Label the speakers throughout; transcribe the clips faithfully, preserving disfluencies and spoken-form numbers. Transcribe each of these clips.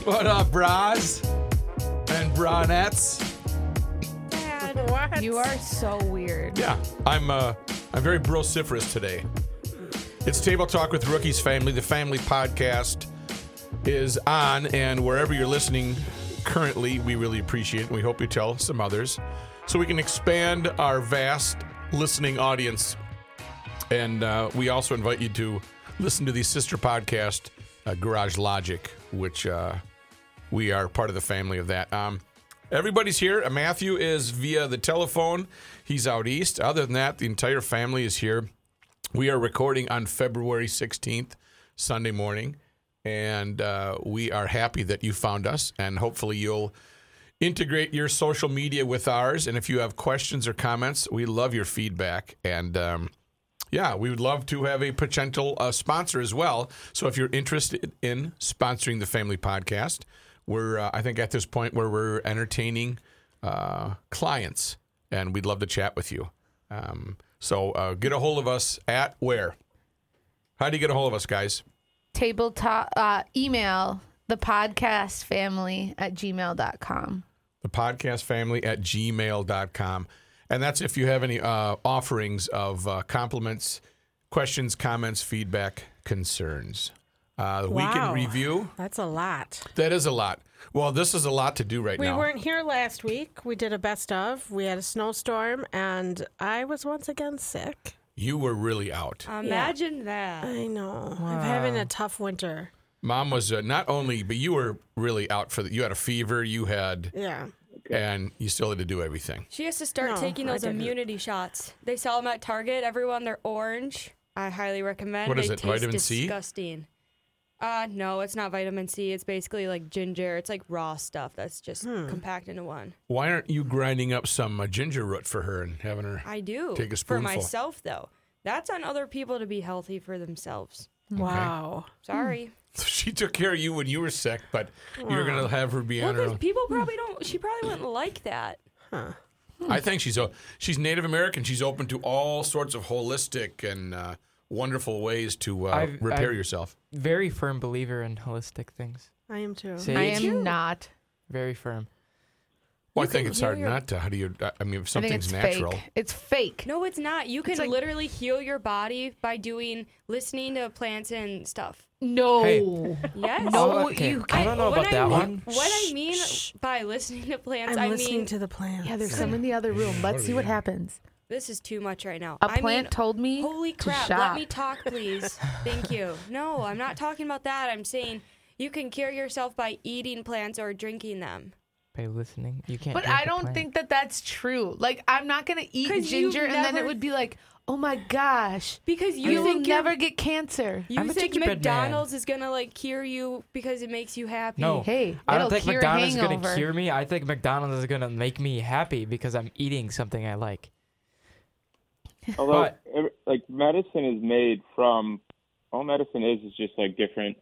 Speaker 1: What up, bras and bronettes?
Speaker 2: Dad, what?
Speaker 3: You are so weird.
Speaker 1: Yeah, I'm uh, I'm very brociferous today. It's Table Talk with Rookie's Family. The family podcast is on, and wherever you're listening currently, we really appreciate it. We hope you tell some others so we can expand our vast listening audience. And uh, we also invite you to listen to the sister podcast, uh, Garage Logic, which uh, we are part of the family of that. Um, everybody's here. Uh, Matthew is via the telephone. He's out east. Other than that, the entire family is here. We are recording on February sixteenth, Sunday morning, and uh, we are happy that you found us, and hopefully you'll integrate your social media with ours. And if you have questions or comments, we love your feedback. And um, yeah, we would love to have a potential uh, sponsor as well. So if you're interested in sponsoring the family podcast, we're, uh, I think, at this point where we're entertaining uh, clients, and we'd love to chat with you. Um, so uh, get a hold of us at where? How do you get a hold of us, guys?
Speaker 3: Tabletop, uh, email the podcast family at gmail dot com.
Speaker 1: The podcast family at gmail dot com. And that's if you have any uh, offerings of uh, compliments, questions, comments, feedback, concerns. Uh, the
Speaker 2: Wow.
Speaker 1: weekend review.
Speaker 2: That's a lot.
Speaker 1: That is a lot. Well, this is a lot to do right
Speaker 2: We
Speaker 1: now.
Speaker 2: weren't here last week. We did a best of. We had a snowstorm, and I was once again sick.
Speaker 1: You were really out.
Speaker 4: Imagine that.
Speaker 2: I know. I'm having a tough winter.
Speaker 1: Mom was uh, not only, but you were really out for the, you had a fever, you had,
Speaker 2: Yeah.
Speaker 1: and you still had to do everything.
Speaker 4: She has to start
Speaker 2: No,
Speaker 4: taking
Speaker 2: I
Speaker 4: those
Speaker 2: didn't.
Speaker 4: immunity shots. They sell them at Target. Everyone, they're orange. I highly recommend.
Speaker 1: What is
Speaker 4: they
Speaker 1: it,
Speaker 4: taste
Speaker 1: vitamin C?
Speaker 4: Disgusting. Uh, no, it's not vitamin C. It's basically like ginger. It's like raw stuff that's just
Speaker 2: Hmm.
Speaker 4: compact into one.
Speaker 1: Why aren't you grinding up some uh, ginger root for her and having her
Speaker 4: I do.
Speaker 1: take a
Speaker 4: For
Speaker 1: spoonful?
Speaker 4: myself, though. That's on other people to be healthy for themselves.
Speaker 2: Wow.
Speaker 4: Sorry.
Speaker 1: She took care of you when you were sick, but you're going to have her be
Speaker 4: Well,
Speaker 1: on her
Speaker 4: because
Speaker 1: own.
Speaker 4: people probably don't. She probably wouldn't like that.
Speaker 1: I think she's o- she's Native American. She's open to all sorts of holistic and uh, wonderful ways to uh,
Speaker 5: I've-
Speaker 1: repair
Speaker 5: I've-
Speaker 1: yourself.
Speaker 5: Very firm believer in holistic things.
Speaker 2: I am too.
Speaker 5: Sage,
Speaker 3: I am not.
Speaker 5: very firm.
Speaker 1: Well, I
Speaker 4: You
Speaker 1: think
Speaker 4: can
Speaker 1: it's
Speaker 4: heal
Speaker 1: hard
Speaker 4: your-
Speaker 1: not to. How do you? I mean, if
Speaker 3: I think
Speaker 1: something's
Speaker 3: it's
Speaker 1: natural.
Speaker 3: fake. It's fake.
Speaker 4: No, it's not. You can
Speaker 3: like-
Speaker 4: literally heal your body by doing listening to plants and stuff.
Speaker 3: No.
Speaker 5: Hey.
Speaker 4: Yes.
Speaker 3: No,
Speaker 5: Oh, okay.
Speaker 3: you
Speaker 5: I don't know
Speaker 4: when
Speaker 5: about
Speaker 4: I
Speaker 5: that
Speaker 4: mean-
Speaker 5: one.
Speaker 4: What I mean by listening to plants,
Speaker 2: I'm
Speaker 4: I
Speaker 2: listening
Speaker 4: mean
Speaker 2: to the plants.
Speaker 3: Yeah, there's some in the other room. Let's see what happens.
Speaker 4: this is too much right now.
Speaker 3: A
Speaker 4: I
Speaker 3: plant
Speaker 4: mean,
Speaker 3: told me
Speaker 4: holy
Speaker 3: to
Speaker 4: crap!
Speaker 3: shop.
Speaker 4: Let me talk, please. Thank you. No, I'm not talking about that. I'm saying you can cure yourself by eating plants or drinking them.
Speaker 5: By listening, you can't.
Speaker 3: But
Speaker 5: drink
Speaker 3: I
Speaker 5: a
Speaker 3: don't
Speaker 5: plant.
Speaker 3: think that that's true. Like, I'm not going to eat
Speaker 4: 'Cause you've
Speaker 3: ginger and then it
Speaker 4: never-
Speaker 3: would be like, oh my gosh,
Speaker 4: Because you
Speaker 3: you will
Speaker 4: think you're-
Speaker 3: never get cancer.
Speaker 4: You
Speaker 5: I'm a
Speaker 4: think
Speaker 5: gingerbread man.
Speaker 4: McDonald's is gonna like cure you because it makes you happy?
Speaker 5: No,
Speaker 3: Hey,
Speaker 5: I don't
Speaker 3: it'll
Speaker 5: think
Speaker 3: cure a
Speaker 5: McDonald's is
Speaker 3: hangover.
Speaker 5: gonna cure me. I think McDonald's is gonna make me happy because I'm eating something I like.
Speaker 6: Although,
Speaker 5: But-
Speaker 6: every- like, medicine is made from, all medicine is is just, like, different.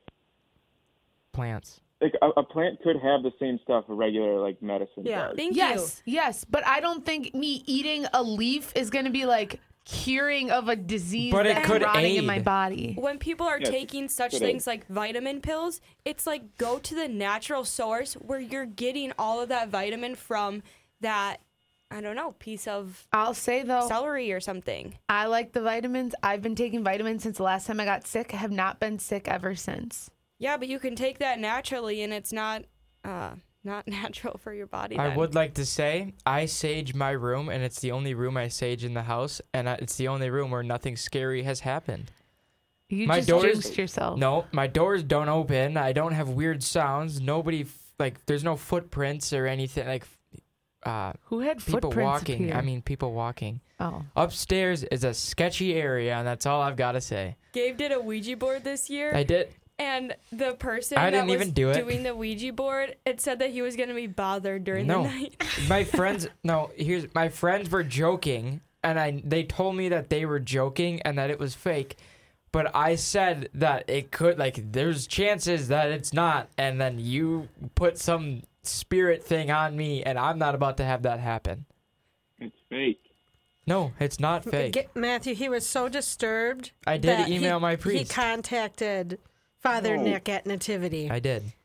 Speaker 5: Plants.
Speaker 6: Like, a, a plant could have the same stuff a regular, like, medicine
Speaker 2: Yeah.
Speaker 6: does.
Speaker 4: Thank
Speaker 3: Yes, yes, but I don't think me eating a leaf is going to be like curing of a disease
Speaker 5: But it
Speaker 3: that's
Speaker 5: could
Speaker 3: rotting in my
Speaker 5: aid.
Speaker 3: body.
Speaker 4: you. When people are
Speaker 6: Yes,
Speaker 4: taking such
Speaker 6: it
Speaker 4: things
Speaker 6: is.
Speaker 4: like vitamin pills, it's like go to the natural source where you're getting all of that vitamin from that, I don't know, piece of
Speaker 3: I'll say though,
Speaker 4: celery or something.
Speaker 3: I like the vitamins. I've been taking vitamins since the last time I got sick. I have not been sick ever since.
Speaker 4: Yeah, but you can take that naturally, and it's not uh, not natural for your body.
Speaker 5: I
Speaker 4: then.
Speaker 5: would like to say I sage my room, and it's the only room I sage in the house, and I, it's the only room where nothing scary has happened.
Speaker 3: You
Speaker 5: My
Speaker 3: just
Speaker 5: doors-
Speaker 3: jinxed yourself.
Speaker 5: No, my doors don't open. I don't have weird sounds. Nobody f- like there's no footprints or anything like uh
Speaker 3: Who had
Speaker 5: people
Speaker 3: footprints
Speaker 5: walking.
Speaker 3: appear?
Speaker 5: I mean people walking.
Speaker 3: oh,
Speaker 5: Upstairs is a sketchy area, and that's all I've got to say.
Speaker 4: Gabe did a Ouija board this year.
Speaker 5: I did.
Speaker 4: And the person
Speaker 5: I didn't
Speaker 4: that was
Speaker 5: even do it.
Speaker 4: doing the Ouija board, it said that he was going to be bothered during
Speaker 5: No.
Speaker 4: the night.
Speaker 5: My friends, no, here's my friends were joking, and I they told me that they were joking and that it was fake. But I said that it could, like, there's chances that it's not, and then you put some spirit thing on me, and I'm not about to have that happen.
Speaker 6: It's fake.
Speaker 5: No, it's not fake.
Speaker 2: Get, Matthew, he was so disturbed.
Speaker 5: I did
Speaker 2: that
Speaker 5: email
Speaker 2: he,
Speaker 5: my
Speaker 2: He
Speaker 5: priest.
Speaker 2: contacted Father
Speaker 6: No.
Speaker 2: Nick at Nativity.
Speaker 5: I did.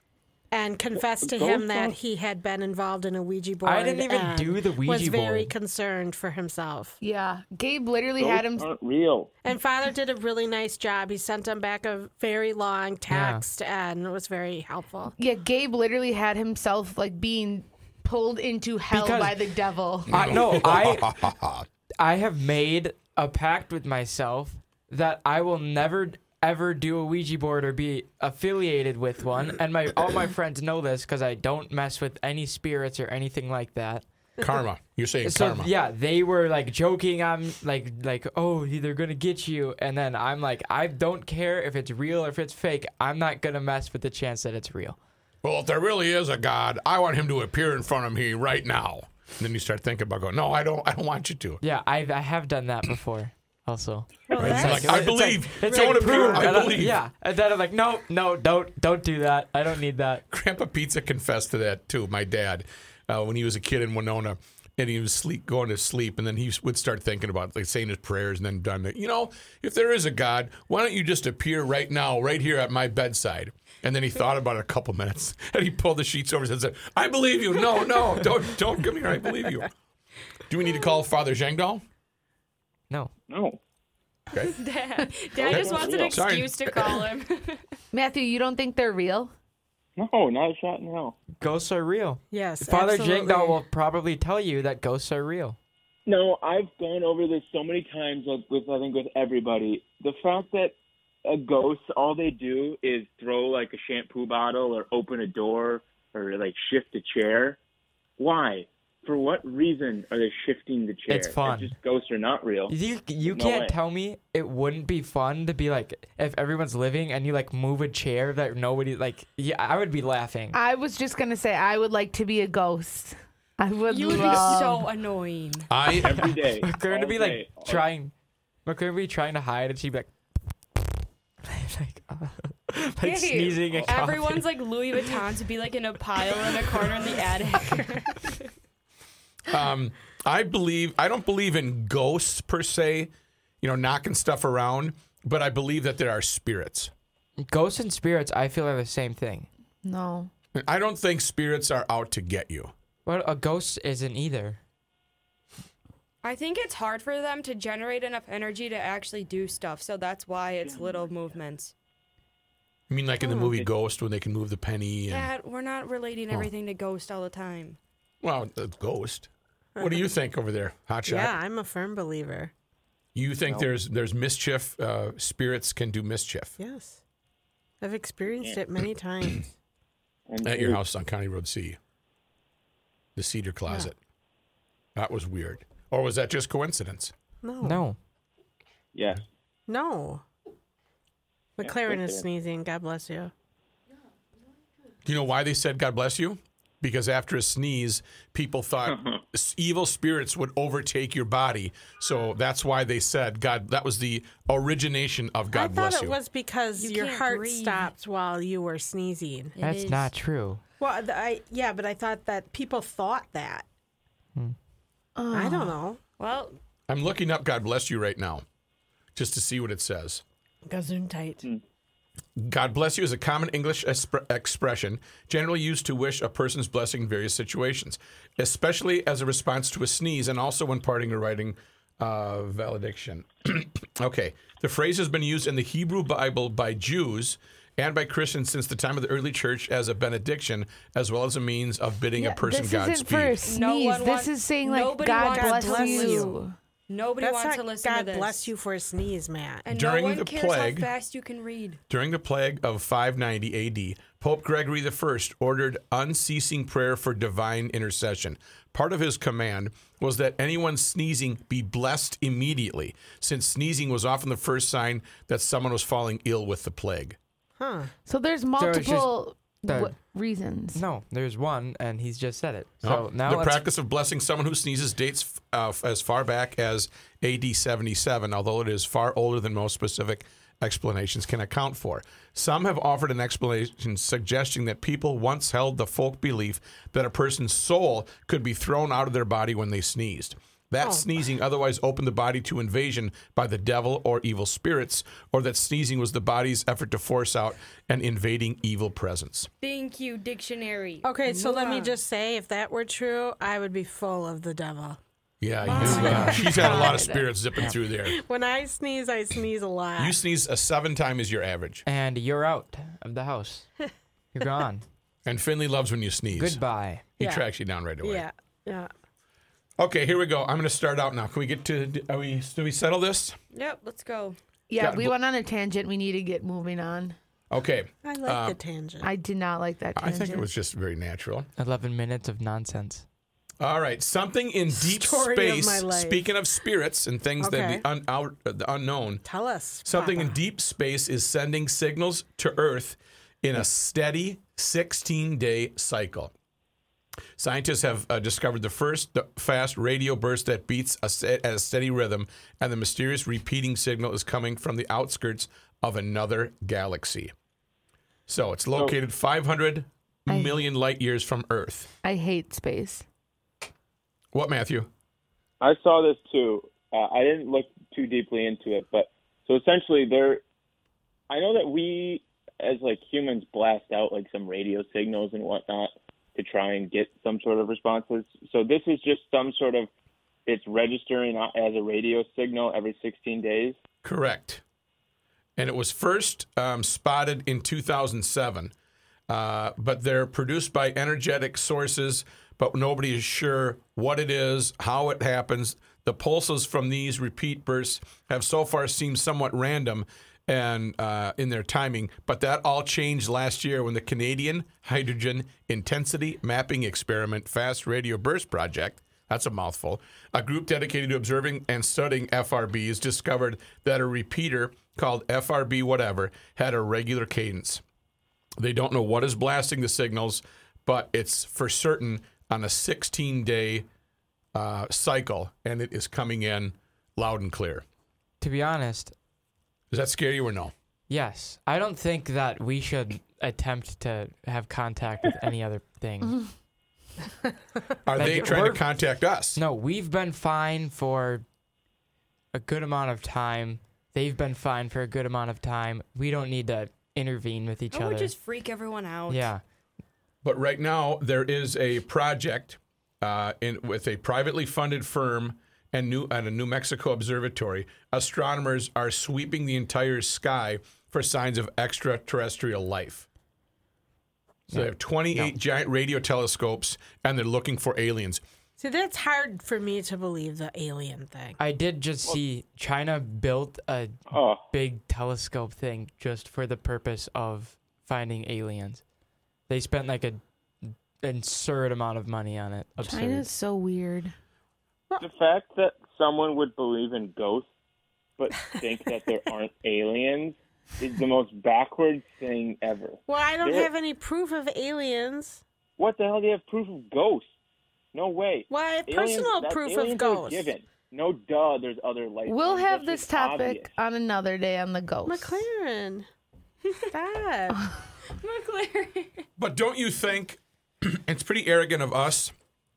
Speaker 2: and confessed to
Speaker 6: Ghosts
Speaker 2: him that
Speaker 6: aren't-
Speaker 2: he had been involved in a Ouija board.
Speaker 5: I didn't even
Speaker 2: and
Speaker 5: do the Ouija
Speaker 2: was very
Speaker 5: board.
Speaker 2: concerned for himself.
Speaker 3: Yeah, Gabe literally had him.
Speaker 6: Ghosts aren't real.
Speaker 2: And Father did a really nice job. He sent him back a very long text, and it was very helpful.
Speaker 3: Yeah, Gabe literally had himself like being pulled into hell
Speaker 5: Because-
Speaker 3: by the devil.
Speaker 5: I, no, I I have made a pact with myself that I will never ever do a Ouija board or be affiliated with one, and my all my friends know this because I don't mess with any spirits or anything like that.
Speaker 1: Karma. You're saying
Speaker 5: So
Speaker 1: karma.
Speaker 5: yeah, they were like joking. I'm like like oh they're gonna get you, and then I'm like I don't care if it's real or if it's fake. I'm not gonna mess with the chance that it's real.
Speaker 1: Well, if there really is a God, I want him to appear in front of me right now. And then you start thinking about going, no, I don't I don't want you to.
Speaker 5: Yeah, I I have done that before. Also,
Speaker 2: Well,
Speaker 1: Right?
Speaker 2: that's-
Speaker 1: Like, I believe.
Speaker 5: it's
Speaker 1: Don't
Speaker 5: like
Speaker 1: appear.
Speaker 5: proof,
Speaker 1: I
Speaker 5: and I-
Speaker 1: believe.
Speaker 5: yeah, and then I'm like, no, no, don't, don't do that. I don't need that.
Speaker 1: Grandpa Pizza confessed to that too. My dad, uh, when he was a kid in Winona, and he was sleep going to sleep, and then he would start thinking about like saying his prayers, and then done it. You know, if there is a God, why don't you just appear right now, right here at my bedside? And then he thought about it a couple minutes, and he pulled the sheets over and said, "I believe you. No, no, don't, don't come here. I believe you." Do we need to call Father Zhangdao?
Speaker 5: No.
Speaker 6: No.
Speaker 1: Okay.
Speaker 4: Dad, Dad just wants an
Speaker 1: Sorry.
Speaker 4: excuse to call him.
Speaker 3: Matthew, you don't think they're real?
Speaker 6: No, not a shot in hell.
Speaker 5: Ghosts are real.
Speaker 2: Yes,
Speaker 5: Father
Speaker 2: absolutely.
Speaker 5: Jingdao will probably tell you that ghosts are real.
Speaker 6: No, I've gone over this so many times with, with I think with everybody. The fact that a ghost, all they do is throw like a shampoo bottle or open a door or like shift a chair. Why? For what reason are they shifting the chair?
Speaker 5: It's fun.
Speaker 6: If just ghosts are not real.
Speaker 5: You you
Speaker 6: No
Speaker 5: can't
Speaker 6: way.
Speaker 5: tell me it wouldn't be fun to be like if everyone's living and you like move a chair that nobody like. Yeah, I would be laughing.
Speaker 3: I was just gonna say I would like to be a ghost. I would
Speaker 4: You would be
Speaker 3: love.
Speaker 4: so annoying.
Speaker 1: I
Speaker 6: Every day.
Speaker 5: We're going to
Speaker 6: all
Speaker 5: be
Speaker 6: day,
Speaker 5: like
Speaker 6: all-
Speaker 5: trying. We're going to be trying to hide, and she'd be like, like, uh, like
Speaker 4: Hey,
Speaker 5: sneezing and coughing.
Speaker 4: Everyone's like Louis Vuittons would be like in a pile in a corner in the attic.
Speaker 1: Um, I believe I don't believe in ghosts per se, you know, knocking stuff around, but I believe that there are spirits.
Speaker 5: Ghosts and spirits, I feel are the same thing.
Speaker 3: No.
Speaker 1: I don't think spirits are out to get you.
Speaker 5: Well, a ghost isn't either.
Speaker 4: I think it's hard for them to generate enough energy to actually do stuff, so that's why it's little movements.
Speaker 1: I mean, like in the movie Ghost, when they can move the penny. And,
Speaker 4: Dad, we're not relating everything to ghost all the time.
Speaker 1: well, a ghost. What do you think over there, Hotshot?
Speaker 2: Yeah, I'm a firm believer.
Speaker 1: You think there's there's mischief? Uh, spirits can do mischief
Speaker 2: Yes. I've experienced it many times.
Speaker 6: And
Speaker 1: at your
Speaker 6: it-
Speaker 1: house on County Road C, the cedar closet. That was weird. Or was that just coincidence?
Speaker 2: No.
Speaker 5: No.
Speaker 6: Yeah.
Speaker 2: No. McLaren
Speaker 6: yes,
Speaker 2: is
Speaker 6: yes.
Speaker 2: sneezing. God bless you.
Speaker 1: Do you know why they said God bless you? Because after a sneeze, people thought s- evil spirits would overtake your body. So that's why they said God. That was the origination of God
Speaker 2: I
Speaker 1: bless
Speaker 2: thought
Speaker 1: you.
Speaker 2: it was because
Speaker 4: You
Speaker 2: your
Speaker 4: can't
Speaker 2: heart
Speaker 4: breathe.
Speaker 2: stopped while you were sneezing.
Speaker 4: It
Speaker 5: That's
Speaker 4: is-
Speaker 5: not true.
Speaker 2: Well, th- I yeah, but I thought that people thought that. I don't know.
Speaker 4: Well,
Speaker 1: I'm looking up God bless you right now, just to see what it says.
Speaker 2: Gesundheit.
Speaker 1: God bless you is a common English espr- expression generally used to wish a person's blessing in various situations, especially as a response to a sneeze and also when parting or writing uh, valediction. Okay. The phrase has been used in the Hebrew Bible by Jews and by Christians since the time of the early church as a benediction, as well as a means of bidding a person
Speaker 3: this
Speaker 1: Godspeed.
Speaker 3: isn't for a sneeze.
Speaker 4: No one
Speaker 3: this
Speaker 4: want-
Speaker 3: is saying like
Speaker 4: nobody
Speaker 3: God
Speaker 4: wants
Speaker 3: bless,
Speaker 2: to bless
Speaker 3: you.
Speaker 2: you.
Speaker 4: nobody
Speaker 2: That's
Speaker 4: wants
Speaker 2: not
Speaker 4: to listen
Speaker 2: God
Speaker 4: to this.
Speaker 2: bless you for a sneeze, Matt.
Speaker 4: And
Speaker 1: During
Speaker 4: no one
Speaker 1: the
Speaker 4: cares
Speaker 1: plague-
Speaker 4: how fast you can read.
Speaker 1: During the plague of five ninety A D, Pope Gregory the First ordered unceasing prayer for divine intercession. Part of his command was that anyone sneezing be blessed immediately, since sneezing was often the first sign that someone was falling ill with the plague.
Speaker 2: Huh.
Speaker 3: So there's
Speaker 5: it's just
Speaker 3: multiple
Speaker 5: the-
Speaker 3: w- reasons.
Speaker 5: No, there's one, and he's just said it. So
Speaker 1: Oh,
Speaker 5: now
Speaker 1: the
Speaker 5: let's,
Speaker 1: practice of blessing someone who sneezes dates uh, as far back as A D seventy-seven, although it is far older than most specific explanations can account for. Some have offered an explanation suggesting that people once held the folk belief that a person's soul could be thrown out of their body when they sneezed. That
Speaker 2: Oh.
Speaker 1: sneezing otherwise opened the body to invasion by the devil or evil spirits, or that sneezing was the body's effort to force out an invading evil presence.
Speaker 4: Thank you, dictionary.
Speaker 2: Okay, so let me
Speaker 4: Move on.
Speaker 2: just say, if that were true, I would be full of the devil.
Speaker 1: Yeah, you, yeah. She's had a lot of spirits zipping through there.
Speaker 2: When I sneeze, I sneeze a lot.
Speaker 1: You sneeze a seven time is your average.
Speaker 5: And you're out of the house. You're gone.
Speaker 1: And Finley loves when you sneeze.
Speaker 5: Goodbye.
Speaker 1: He
Speaker 2: Yeah.
Speaker 1: tracks you down right away.
Speaker 2: Yeah, yeah.
Speaker 1: Okay, here we go. I'm going to start out now. Can we get to? Are we? Do we settle this?
Speaker 4: Yep, let's go.
Speaker 3: Yeah,
Speaker 1: Got-
Speaker 3: we went on a tangent. We need to get moving on.
Speaker 1: Okay.
Speaker 2: I like the tangent.
Speaker 3: I did not like that
Speaker 1: I
Speaker 3: tangent.
Speaker 1: think it was just very natural.
Speaker 5: eleven minutes of nonsense.
Speaker 1: All right, something in deep
Speaker 2: Story of
Speaker 1: space.
Speaker 2: my life.
Speaker 1: Speaking of spirits and things that
Speaker 2: Okay.
Speaker 1: the, un, out, uh, the unknown,
Speaker 2: Tell us.
Speaker 1: something in
Speaker 2: Papa.
Speaker 1: deep space is sending signals to Earth in a steady sixteen-day cycle. Scientists have uh, discovered the first the fast radio burst that beats a, se- at a steady rhythm, and the mysterious repeating signal is coming from the outskirts of another galaxy. So it's located five hundred
Speaker 3: I-
Speaker 1: million light years from Earth.
Speaker 3: I hate space.
Speaker 1: What, Matthew?
Speaker 6: I saw this too. Uh, I didn't look too deeply into it, but so essentially, there. I know that we, as like humans, blast out like some radio signals and whatnot to try and get some sort of responses. So this is just some sort of. It's registering as a radio signal every sixteen days.
Speaker 1: Correct. And it was first um, spotted in two thousand seven, uh, but they're produced by energetic sources, but nobody is sure what it is, how it happens. The pulses from these repeat bursts have so far seemed somewhat random and uh, in their timing, but that all changed last year when the Canadian Hydrogen Intensity Mapping Experiment Fast Radio Burst Project, that's a mouthful, a group dedicated to observing and studying F R Bs, discovered that a repeater called F R B whatever had a regular cadence. They don't know what is blasting the signals, but it's for certain on a sixteen-day uh, cycle, and it is coming in loud and clear.
Speaker 5: To be honest,
Speaker 1: Does that scare you or no?
Speaker 5: yes. I don't think that we should attempt to have contact with any other thing.
Speaker 1: Are
Speaker 5: Like,
Speaker 1: they trying to
Speaker 5: we're-
Speaker 1: contact us?
Speaker 5: No, we've been fine for a good amount of time. They've been fine for a good amount of time. We don't need to intervene with each
Speaker 4: I
Speaker 5: other.
Speaker 4: would just freak everyone out.
Speaker 5: yeah.
Speaker 1: But right now, there is a project uh, in with a privately funded firm and new at a New Mexico observatory. Astronomers are sweeping the entire sky for signs of extraterrestrial life. So they have twenty-eight giant radio telescopes, and they're looking for aliens.
Speaker 2: See, that's hard for me to believe, the alien thing.
Speaker 5: I did just see China built a
Speaker 6: Oh,
Speaker 5: big telescope thing just for the purpose of finding aliens. They spent like a absurd amount of money on it. Absurd.
Speaker 3: China's so weird.
Speaker 6: the fact that someone would believe in ghosts but think that there aren't aliens is the most backwards thing ever.
Speaker 2: Well, I don't
Speaker 6: There-
Speaker 2: have any proof of aliens.
Speaker 6: What the hell do you have proof of ghosts? No way.
Speaker 2: Well, I have
Speaker 6: Aliens-
Speaker 2: personal
Speaker 6: that-
Speaker 2: proof
Speaker 6: aliens
Speaker 2: of
Speaker 6: are
Speaker 2: ghosts.
Speaker 6: Given. No, duh. There's other life.
Speaker 3: We'll
Speaker 6: forms.
Speaker 3: have
Speaker 6: That's
Speaker 3: this
Speaker 6: just
Speaker 3: topic
Speaker 6: obvious.
Speaker 3: on another day on the ghost.
Speaker 2: McLaren. Stop.
Speaker 4: McLaren.
Speaker 1: But don't you think it's pretty arrogant of us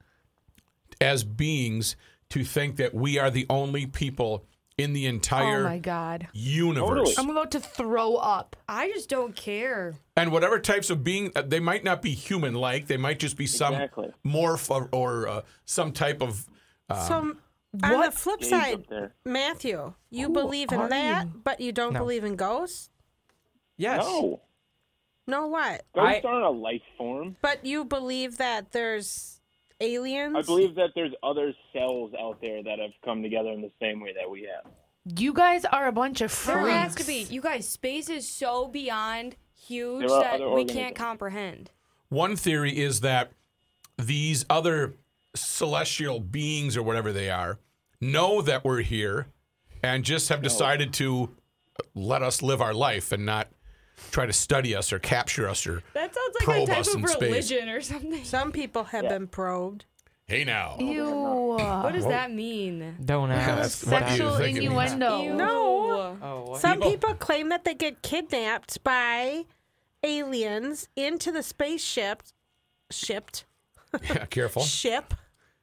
Speaker 1: as beings to think that we are the only people in the
Speaker 3: Oh
Speaker 1: entire
Speaker 3: my god.
Speaker 1: universe?
Speaker 6: Totally.
Speaker 3: I'm about to throw up.
Speaker 4: I just don't care.
Speaker 1: And whatever types of being, uh, they might not be human-like. They might just be some
Speaker 6: Exactly.
Speaker 1: morph or, or uh, some type of.
Speaker 2: so, on the
Speaker 3: what
Speaker 2: flip
Speaker 6: Games
Speaker 2: side,
Speaker 6: up there.
Speaker 2: Matthew, you
Speaker 3: Who
Speaker 2: believe in
Speaker 3: are
Speaker 2: that,
Speaker 3: you?
Speaker 2: but you don't
Speaker 5: No.
Speaker 2: believe in ghosts?
Speaker 5: Yes.
Speaker 6: No.
Speaker 2: No, what?
Speaker 6: Ghosts
Speaker 5: I-
Speaker 6: aren't a life form.
Speaker 2: But you believe that there's aliens?
Speaker 6: I believe that there's other cells out there that have come together in the same way that we have.
Speaker 3: You guys are a bunch of freaks.
Speaker 4: There has to be. You guys, space is so beyond huge
Speaker 6: There are
Speaker 4: that
Speaker 6: other
Speaker 4: we
Speaker 6: organisms.
Speaker 4: can't comprehend.
Speaker 1: One theory is that these other celestial beings or whatever they are know that we're here and just have decided to let us live our life and not try to study us or capture us or
Speaker 4: That sounds like
Speaker 1: Probe
Speaker 4: a type
Speaker 1: us
Speaker 4: of
Speaker 1: in space.
Speaker 4: religion or something.
Speaker 2: Some people have
Speaker 6: Yeah.
Speaker 2: been probed.
Speaker 1: hey now.
Speaker 3: Ew.
Speaker 4: What does that mean?
Speaker 5: Don't ask.
Speaker 1: That's what you
Speaker 3: Sexual
Speaker 1: think it means.
Speaker 3: innuendo.
Speaker 4: Ew.
Speaker 2: No.
Speaker 5: Oh, what?
Speaker 2: Some
Speaker 1: People-
Speaker 2: people claim that they get kidnapped by aliens into the spaceship, shipped,
Speaker 1: Yeah, careful.
Speaker 2: ship,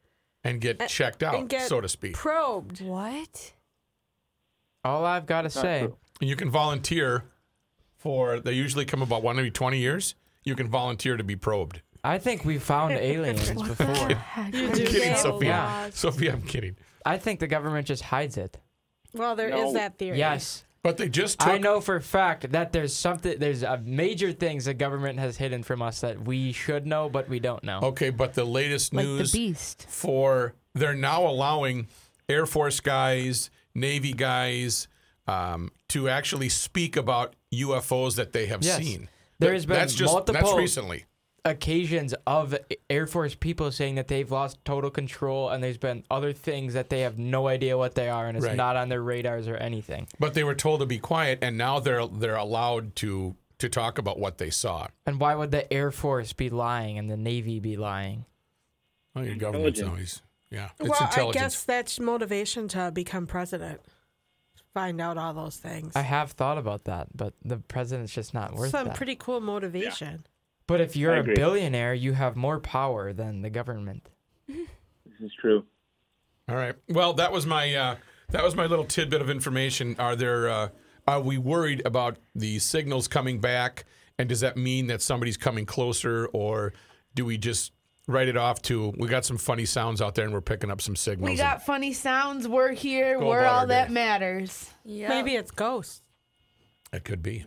Speaker 1: and get checked out,
Speaker 2: and get
Speaker 1: so to speak.
Speaker 2: probed.
Speaker 4: What?
Speaker 5: All I've got to say,
Speaker 6: true.
Speaker 1: And you can volunteer for, they usually come about one every twenty years. You can volunteer to be probed.
Speaker 5: I think we found aliens before.
Speaker 2: You
Speaker 1: I'm
Speaker 2: do
Speaker 1: kidding,
Speaker 2: that?
Speaker 1: Sophia.
Speaker 5: Yeah.
Speaker 1: Sophia, I'm kidding.
Speaker 5: I think the government just hides it.
Speaker 2: Well, there is
Speaker 6: No.
Speaker 2: that theory.
Speaker 5: Yes.
Speaker 1: But they just took.
Speaker 5: I know for a fact that there's something, there's a major things the government has hidden from us that we should know, but we don't know.
Speaker 1: Okay, but the latest
Speaker 3: Like the
Speaker 1: news
Speaker 3: beast.
Speaker 1: for they're now allowing Air Force guys, Navy guys, um, to actually speak about U F Os that they have
Speaker 5: Yes.
Speaker 1: seen.
Speaker 5: There's
Speaker 1: That-
Speaker 5: been
Speaker 1: that's just
Speaker 5: multiple
Speaker 1: that's recently.
Speaker 5: occasions of Air Force people saying that they've lost total control, and there's been other things that they have no idea what they are, and it's
Speaker 1: Right.
Speaker 5: not on their radars or anything.
Speaker 1: But they were told to be quiet, and now they're they're allowed to to talk about what they saw.
Speaker 5: And why would the Air Force be lying and the Navy be lying?
Speaker 1: Oh, your government's
Speaker 6: Intelligence.
Speaker 1: always yeah. It's
Speaker 2: Well, I
Speaker 1: intelligence.
Speaker 2: guess that's motivation to become president. Find out all those things.
Speaker 5: I have thought about that, but the president's just not worth
Speaker 2: Some
Speaker 5: that.
Speaker 2: pretty cool motivation.
Speaker 5: But if you're
Speaker 6: I
Speaker 5: a
Speaker 6: agree.
Speaker 5: billionaire, you have more power than the government.
Speaker 6: This is true.
Speaker 1: All right. Well, that was my uh, that was my little tidbit of information. Are there uh, are we worried about the signals coming back, and does that mean that somebody's coming closer, or do we just write it off to we got some funny sounds out there and we're picking up some signals?
Speaker 3: We got funny sounds. We're here.
Speaker 1: Go
Speaker 3: We're
Speaker 1: about
Speaker 3: all
Speaker 1: our
Speaker 3: that
Speaker 1: day.
Speaker 3: matters.
Speaker 4: Yeah.
Speaker 2: Maybe it's ghosts.
Speaker 1: It could be.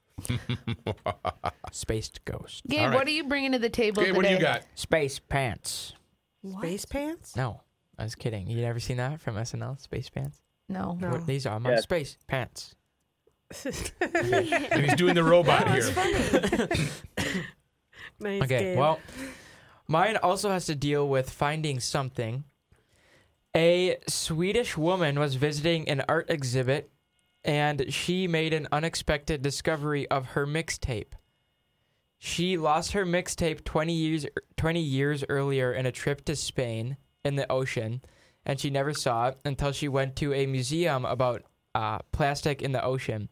Speaker 5: Spaced ghost.
Speaker 3: Gabe,
Speaker 1: All right.
Speaker 3: what are you bringing to the table
Speaker 1: Okay,
Speaker 3: today?
Speaker 1: what do you got?
Speaker 5: Space pants.
Speaker 2: Space pants?
Speaker 5: No, I was kidding. You never seen that from S N L? Space pants?
Speaker 3: No.
Speaker 2: No.
Speaker 5: What- These are my
Speaker 6: Yes.
Speaker 5: space pants.
Speaker 1: And he's doing the robot here.
Speaker 2: Nice,
Speaker 5: Okay,
Speaker 2: Gabe.
Speaker 5: well, mine also has to deal with finding something. A Swedish woman was visiting an art exhibit, and she made an unexpected discovery of her mixtape. She lost her mixtape twenty years twenty years earlier in a trip to Spain in the ocean, and she never saw it until she went to a museum about uh, plastic in the ocean.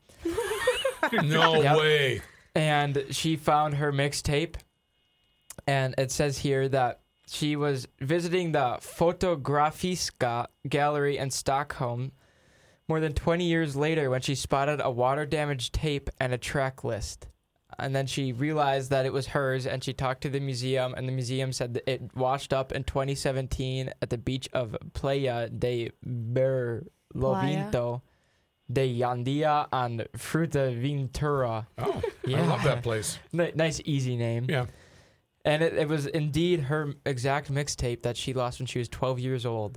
Speaker 1: No
Speaker 5: Yep.
Speaker 1: way.
Speaker 5: And she found her mixtape, and it says here that she was visiting the Fotografiska gallery in Stockholm more than twenty years later when she spotted a water-damaged tape and a track list. And then she realized that it was hers, and she talked to the museum, and the museum said that it washed up in twenty seventeen at the beach of Playa de Berlovinto de Yandia on Fuerteventura.
Speaker 1: Oh, I
Speaker 5: Yeah.
Speaker 1: love that place.
Speaker 5: Ni- nice, easy name.
Speaker 1: Yeah.
Speaker 5: And it, it was indeed her exact mixtape that she lost when she was twelve years old.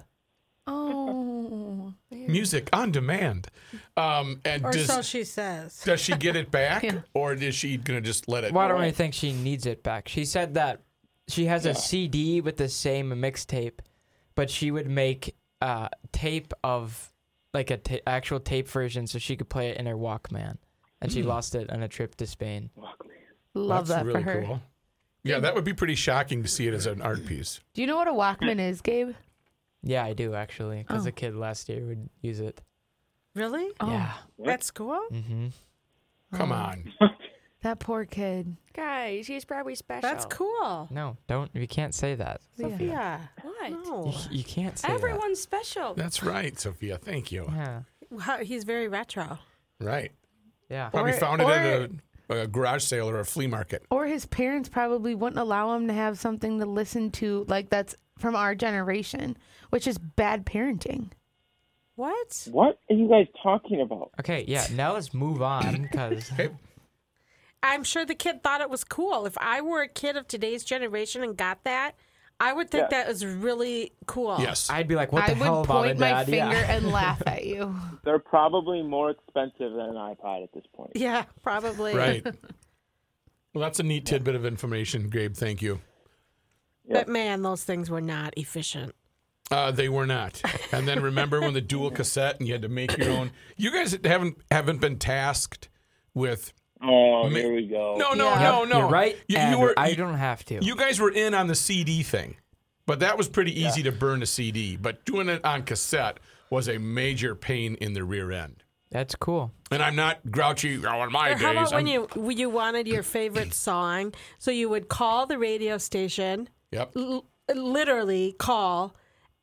Speaker 3: Oh.
Speaker 1: Music on demand. Um, and
Speaker 2: or
Speaker 1: does
Speaker 2: so she says.
Speaker 1: does she get it back,
Speaker 3: Yeah.
Speaker 1: or is she gonna just let it?
Speaker 5: Well, I don't really think she needs it back. She said that she has
Speaker 6: Yeah.
Speaker 5: a C D with the same mixtape, but she would make a tape of like a ta- actual tape version so she could play it in her Walkman. And she
Speaker 1: Hmm.
Speaker 5: lost it on a trip to Spain.
Speaker 3: Love
Speaker 1: That's
Speaker 3: that
Speaker 1: really
Speaker 3: for her.
Speaker 1: cool. Yeah, that would be pretty shocking to see it as an art piece.
Speaker 3: Do you know what a Walkman is, Gabe?
Speaker 5: Yeah, I do actually, because
Speaker 3: Oh.
Speaker 5: a kid last year would use it.
Speaker 2: Really?
Speaker 3: Oh,
Speaker 5: Yeah.
Speaker 2: That's cool.
Speaker 5: Mm-hmm.
Speaker 1: Come
Speaker 3: Oh.
Speaker 1: on.
Speaker 3: That poor kid.
Speaker 4: Guys, he's probably special.
Speaker 2: That's cool.
Speaker 5: No, don't. You can't say that.
Speaker 3: Yeah.
Speaker 2: Sophia.
Speaker 4: What?
Speaker 2: No.
Speaker 5: You, you can't say
Speaker 4: Everyone's special.
Speaker 1: That's right, Sophia. Thank you.
Speaker 5: that. Yeah.
Speaker 2: Wow, he's very retro.
Speaker 1: Right.
Speaker 5: Yeah.
Speaker 1: Probably
Speaker 3: Or-
Speaker 1: found it
Speaker 3: or-
Speaker 1: at a, a garage sale or a flea market.
Speaker 3: Or his parents probably wouldn't allow him to have something to listen to, like that's from our generation, which is bad parenting.
Speaker 2: What?
Speaker 6: What are you guys talking about?
Speaker 5: Okay, yeah. Now let's move on because
Speaker 1: Okay.
Speaker 2: I'm sure the kid thought it was cool. If I were a kid of today's generation and got that, I would think
Speaker 6: Yeah.
Speaker 2: that was really cool.
Speaker 1: Yes.
Speaker 5: I'd be like, "What
Speaker 3: I
Speaker 5: the hell,
Speaker 3: would
Speaker 5: mom
Speaker 3: point
Speaker 5: and
Speaker 3: my
Speaker 5: dad?"
Speaker 3: finger
Speaker 5: Yeah.
Speaker 3: and laugh at you.
Speaker 6: They're probably more expensive than an iPod at this point.
Speaker 2: Yeah, probably.
Speaker 1: Right. Well, that's a neat tidbit of information, Gabe. Thank you.
Speaker 2: But man, those things were not efficient.
Speaker 1: Uh, they were not. And then remember when the dual cassette and you had to make your own. You guys haven't haven't been tasked with.
Speaker 6: Oh,
Speaker 1: Ma-
Speaker 6: here we go.
Speaker 1: No, no,
Speaker 3: Yeah.
Speaker 1: no, no.
Speaker 5: You're right.
Speaker 1: You, you
Speaker 5: and
Speaker 1: were.
Speaker 5: I
Speaker 1: you-
Speaker 5: don't have to.
Speaker 1: You guys were in on the C D thing, but that was pretty easy to burn a C D. But doing it on cassette was a major pain in the rear end.
Speaker 5: That's cool.
Speaker 1: And I'm not grouchy. Oh, in my
Speaker 2: Or
Speaker 1: days,
Speaker 2: how about when
Speaker 1: I'm-
Speaker 2: you when you wanted your favorite song? So you would call the radio station,
Speaker 1: Yep.
Speaker 2: l- literally call,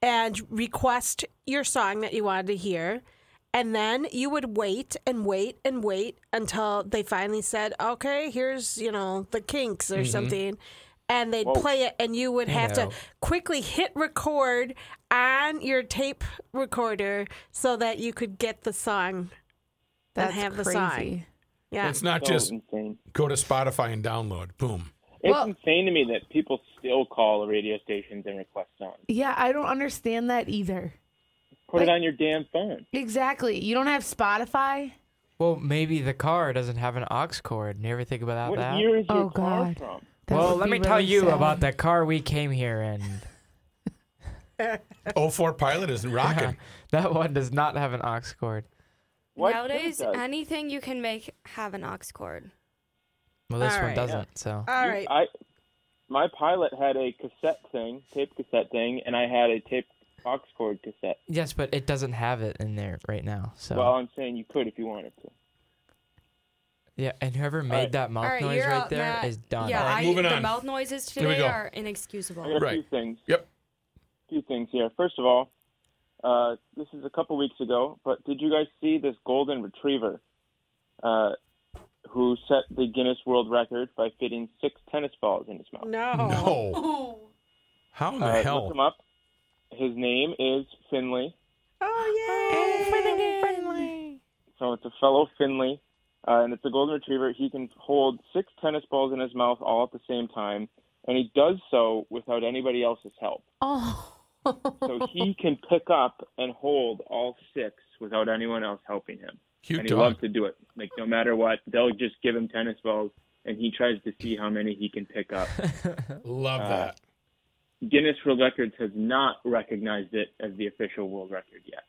Speaker 2: and request your song that you wanted to hear. And then you would wait and wait and wait until they finally said, okay, here's, you know, the Kinks or something. And they'd
Speaker 6: Whoa.
Speaker 2: play it, and you would have
Speaker 1: know.
Speaker 2: to quickly hit record on your tape recorder so that you could get the song.
Speaker 3: That's
Speaker 2: have the
Speaker 3: crazy.
Speaker 2: song. Yeah.
Speaker 1: It's not
Speaker 6: So
Speaker 1: just
Speaker 6: insane.
Speaker 1: go to Spotify and download. Boom.
Speaker 6: It's
Speaker 3: Well-
Speaker 6: insane to me that people still call radio stations and request songs.
Speaker 3: Yeah, I don't understand that either.
Speaker 6: Put
Speaker 3: Like-
Speaker 6: it on your damn phone.
Speaker 3: Exactly. You don't have Spotify?
Speaker 5: Well, maybe the car doesn't have an aux cord. Never think about
Speaker 6: What
Speaker 5: that.
Speaker 6: year is your
Speaker 3: Oh,
Speaker 6: car
Speaker 3: God.
Speaker 6: from?
Speaker 3: That
Speaker 5: Well,
Speaker 3: would
Speaker 5: let
Speaker 3: be
Speaker 5: me tell
Speaker 3: really
Speaker 5: you
Speaker 3: sad.
Speaker 5: about the car we came here in.
Speaker 1: oh four Pilot is rocking.
Speaker 5: That one does not have an aux cord.
Speaker 6: What
Speaker 4: Nowadays,
Speaker 6: does?
Speaker 4: anything you can make have an aux cord.
Speaker 5: Well, this
Speaker 2: All
Speaker 5: one
Speaker 2: right.
Speaker 5: doesn't. So
Speaker 2: All right.
Speaker 6: I, my Pilot had a cassette thing, tape cassette thing, and I had a tape aux cord cassette.
Speaker 5: yes, but it doesn't have it in there right now. So
Speaker 6: Well, I'm saying you could if you wanted to.
Speaker 5: yeah, and whoever made
Speaker 6: right.
Speaker 5: that mouth
Speaker 4: All right,
Speaker 5: noise
Speaker 4: you're
Speaker 5: right
Speaker 4: up,
Speaker 5: there is
Speaker 4: Matt.
Speaker 5: done.
Speaker 4: Yeah,
Speaker 1: All right,
Speaker 4: I,
Speaker 1: moving
Speaker 4: the
Speaker 1: on.
Speaker 4: mouth noises
Speaker 1: Here we
Speaker 4: today
Speaker 1: go.
Speaker 4: are
Speaker 6: I
Speaker 4: inexcusable.
Speaker 6: got a
Speaker 1: Right.
Speaker 6: few things.
Speaker 1: Yep.
Speaker 6: few things here. First of all, uh, this is a couple weeks ago, but did you guys see this golden retriever uh, who set the Guinness World Record by fitting six tennis balls in his mouth?
Speaker 2: No.
Speaker 1: No. How in the
Speaker 6: Uh,
Speaker 1: hell?
Speaker 6: Look him up. His name is Finley.
Speaker 2: Oh, yay.
Speaker 6: So it's a fellow Finley, uh, and it's a golden retriever. He can hold six tennis balls in his mouth all at the same time, and he does so without anybody else's help.
Speaker 3: Oh.
Speaker 6: So he can pick up and hold all six without anyone else helping him.
Speaker 1: Cute
Speaker 6: and he
Speaker 1: dog.
Speaker 6: loves to do it. Like, no matter what, they'll just give him tennis balls, and he tries to see how many he can pick up.
Speaker 1: Love
Speaker 6: Uh,
Speaker 1: that.
Speaker 6: Guinness World Records has not recognized it as the official world record yet.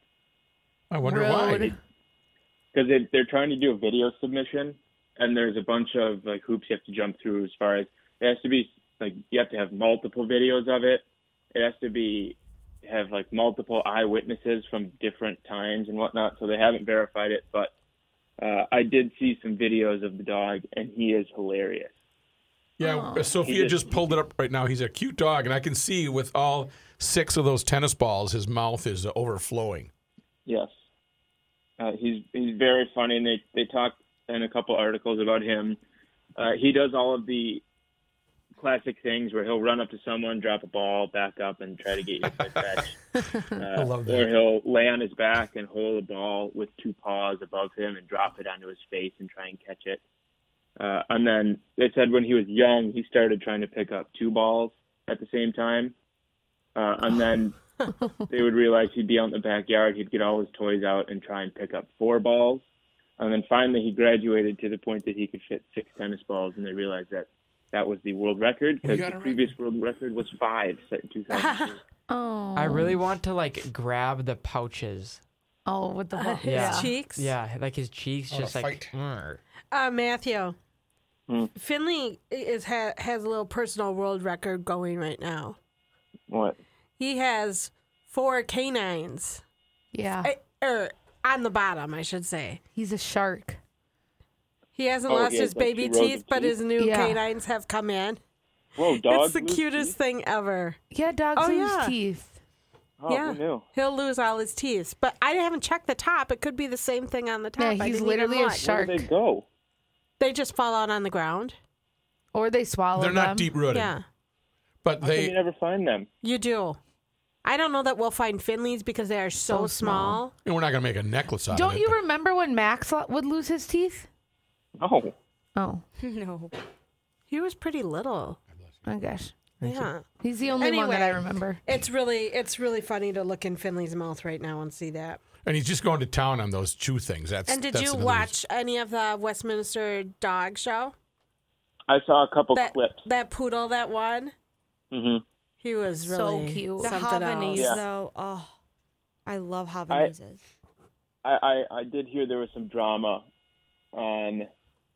Speaker 1: I wonder
Speaker 3: Rude.
Speaker 1: why.
Speaker 6: Because they, they're trying to do a video submission, and there's a bunch of like hoops you have to jump through as far as it has to be like you have to have multiple videos of it. It has to be have like multiple eyewitnesses from different times and whatnot. So they haven't verified it, but uh, I did see some videos of the dog, and he is hilarious.
Speaker 1: Yeah,
Speaker 3: Aw.
Speaker 1: Sophia
Speaker 6: He did-
Speaker 1: just pulled it up right now. He's a cute dog, and I can see with all six of those tennis balls, his mouth is overflowing.
Speaker 6: Yes. Uh, he's he's very funny, and they they talk in a couple articles about him. Uh, he does all of the classic things where he'll run up to someone, drop a ball, back up, and try to get you to catch. Uh,
Speaker 1: I love that.
Speaker 6: Or he'll lay on his back and hold a ball with two paws above him and drop it onto his face and try and catch it. Uh, and then they said when he was young, he started trying to pick up two balls at the same time. Uh, and then they would realize he'd be out in the backyard. He'd get all his toys out and try and pick up four balls. And then finally he graduated to the point that he could fit six tennis balls, and they realized that that was the world record because
Speaker 1: got
Speaker 6: the
Speaker 1: it right.
Speaker 6: previous world record was five set in two thousand two.
Speaker 3: Oh.
Speaker 5: I really want to like grab the pouches.
Speaker 3: Oh, with the ball.
Speaker 2: His
Speaker 5: Yeah.
Speaker 2: cheeks.
Speaker 5: Yeah, like his cheeks,
Speaker 1: Oh,
Speaker 5: just
Speaker 1: to
Speaker 5: like.
Speaker 1: fight.
Speaker 5: "Mrr."
Speaker 2: Uh, Matthew.
Speaker 6: Hmm.
Speaker 2: Finley is ha- has a little personal world record going right now.
Speaker 6: What?
Speaker 2: He has four canines.
Speaker 3: Yeah.
Speaker 2: Eh, er, on the bottom, I should say.
Speaker 3: He's a shark.
Speaker 2: He hasn't
Speaker 6: Oh,
Speaker 2: lost
Speaker 6: he has,
Speaker 2: his
Speaker 6: like,
Speaker 2: baby
Speaker 6: two rows
Speaker 2: teeth,
Speaker 6: of
Speaker 2: but
Speaker 6: teeth?
Speaker 2: his new
Speaker 3: Yeah.
Speaker 2: canines have come in.
Speaker 6: Whoa, dogs
Speaker 2: It's the
Speaker 6: lose
Speaker 2: cutest
Speaker 6: teeth?
Speaker 2: thing ever.
Speaker 3: Yeah, dogs
Speaker 2: Oh,
Speaker 3: lose
Speaker 2: yeah.
Speaker 3: teeth.
Speaker 6: Oh,
Speaker 2: Yeah.
Speaker 6: who knew?
Speaker 2: He'll lose all his teeth. But I haven't checked the top. It could be the same thing on the top.
Speaker 3: Yeah,
Speaker 2: I
Speaker 3: he's
Speaker 2: didn't even
Speaker 3: literally a
Speaker 2: look.
Speaker 6: Where
Speaker 3: shark.
Speaker 6: do they go?
Speaker 2: They just fall out on the ground.
Speaker 3: Or they swallow
Speaker 1: They're
Speaker 3: them.
Speaker 1: not deep rooted,
Speaker 2: Yeah,
Speaker 1: but
Speaker 6: How come
Speaker 1: they.
Speaker 6: you never find them?
Speaker 2: you do. I don't know that we'll find Finleys because they are so,
Speaker 3: So
Speaker 2: small.
Speaker 3: small.
Speaker 1: And we're not going to make a necklace out
Speaker 3: Don't
Speaker 1: of it.
Speaker 3: you remember when Max lo- would lose his teeth?
Speaker 6: Oh,
Speaker 3: Oh,
Speaker 4: No.
Speaker 2: He was pretty little.
Speaker 3: my gosh.
Speaker 2: Yeah.
Speaker 3: He's the only one that I
Speaker 2: Anyway.
Speaker 3: remember.
Speaker 2: It's really it's really funny to look in Finley's mouth right now and see that.
Speaker 1: And he's just going to town on those chew things. That's.
Speaker 2: And did
Speaker 1: that's
Speaker 2: you
Speaker 1: another
Speaker 2: watch any of the Westminster Dog Show?
Speaker 6: I saw a couple
Speaker 2: That
Speaker 6: clips.
Speaker 2: that poodle that won?
Speaker 6: hmm
Speaker 2: He was
Speaker 3: So
Speaker 2: really
Speaker 3: cute.
Speaker 4: The
Speaker 2: something
Speaker 4: Havanese,
Speaker 2: else.
Speaker 6: Yeah.
Speaker 4: though, oh, I love Havaneses.
Speaker 6: I, I, I did hear there was some drama on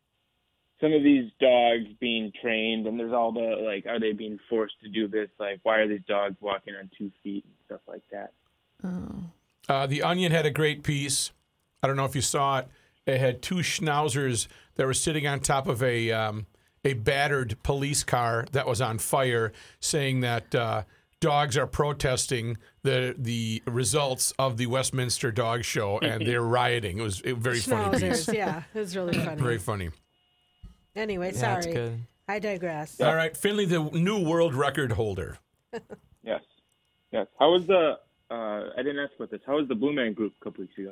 Speaker 6: some of these dogs being trained, and there's all the, like, are they being forced to do this? Like, why are these dogs walking on two feet and stuff like that?
Speaker 3: Oh.
Speaker 1: Uh, the Onion had a great piece. I don't know if you saw it. It had two schnauzers that were sitting on top of a um, a battered police car that was on fire, saying that uh, dogs are protesting the the results of the Westminster Dog Show, and they're rioting. It was a very funny piece.
Speaker 2: Schnauzers, yeah, it was really funny.
Speaker 1: Very funny.
Speaker 2: Anyway,
Speaker 5: Yeah,
Speaker 2: sorry.
Speaker 5: that's good.
Speaker 2: I digress.
Speaker 1: All right, Finley, the new world record holder.
Speaker 6: Yes. Yes. How was the? Uh, I didn't ask about this. How was the Blue Man Group a couple weeks ago?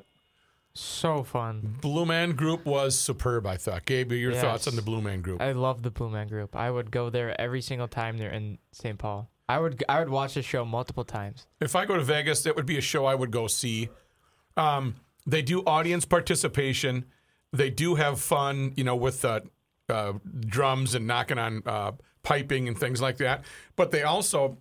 Speaker 5: So fun.
Speaker 1: Blue Man Group was superb, I thought. Gabe, your
Speaker 5: Yes.
Speaker 1: thoughts on the Blue Man Group?
Speaker 5: I love the Blue Man Group. I would go there every single time they're in Saint Paul. I would I would watch the show multiple times.
Speaker 1: If I go to Vegas, that would be a show I would go see. Um, they do audience participation. They do have fun, you know, with uh, uh, drums and knocking on uh, piping and things like that. But they also,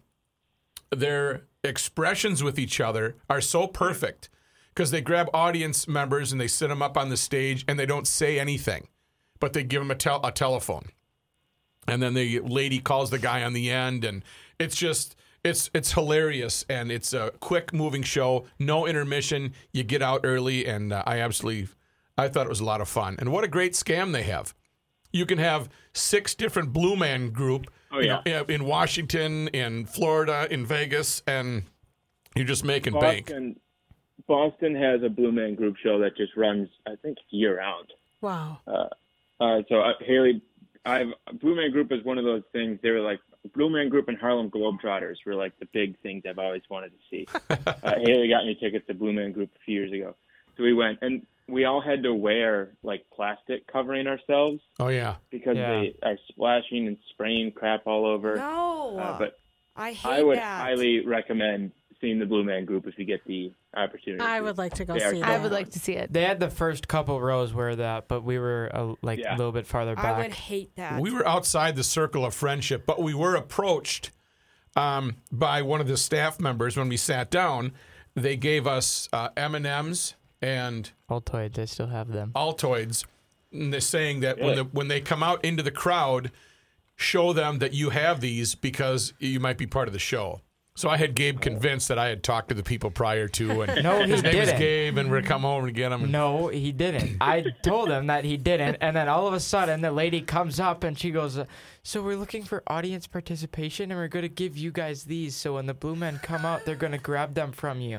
Speaker 1: their expressions with each other are so perfect because they grab audience members and they sit them up on the stage and they don't say anything, but they give them a, tel- a telephone. And then the lady calls the guy on the end, and it's just it's it's hilarious, and it's a quick moving show, no intermission. You get out early, and uh, I absolutely I thought it was a lot of fun. And what a great scam they have! You can have six different Blue Man Group,
Speaker 6: Oh,
Speaker 1: you
Speaker 6: yeah.
Speaker 1: know, in Washington, in Florida, in Vegas, and you're just making bank.
Speaker 6: Boston, Boston has a Blue Man Group show that just runs, I think, year round.
Speaker 2: Wow.
Speaker 6: Uh, uh, so uh, Haley, I've Blue Man Group is one of those things. They were like Blue Man Group and Harlem Globetrotters were like the big things I've always wanted to see. uh, Haley got me tickets to Blue Man Group a few years ago, so we went, and we all had to wear like plastic covering ourselves
Speaker 1: Oh yeah,
Speaker 6: because
Speaker 5: Yeah.
Speaker 6: they are splashing and spraying crap all over.
Speaker 4: No.
Speaker 6: Uh, but
Speaker 4: I hate
Speaker 6: I would
Speaker 4: that.
Speaker 6: highly recommend seeing the Blue Man Group if you get the opportunity.
Speaker 2: I would like to go
Speaker 6: They are
Speaker 2: see
Speaker 6: so
Speaker 2: that.
Speaker 3: I would like to see it.
Speaker 5: They had the first couple rows where that, but we were uh, like
Speaker 6: Yeah.
Speaker 5: a little bit farther
Speaker 4: I
Speaker 5: back.
Speaker 4: would hate that.
Speaker 1: we were outside the circle of friendship, but we were approached um, by one of the staff members when we sat down. They gave us uh, M and M's and
Speaker 5: Altoid, they still have them.
Speaker 1: Altoids, and they're saying that when
Speaker 6: Really?
Speaker 1: the when they come out into the crowd, show them that you have these because you might be part of the show. So I had Gabe convinced that I had talked to the people prior to, and
Speaker 5: No, he
Speaker 1: his name is
Speaker 5: didn't.
Speaker 1: Gabe, and we're come home and get him.
Speaker 5: No, he didn't. I told him that he didn't, and then all of a sudden the lady comes up and she goes, uh, "So we're looking for audience participation, and we're going to give you guys these. So when the Blue Men come out, they're going to grab them from you."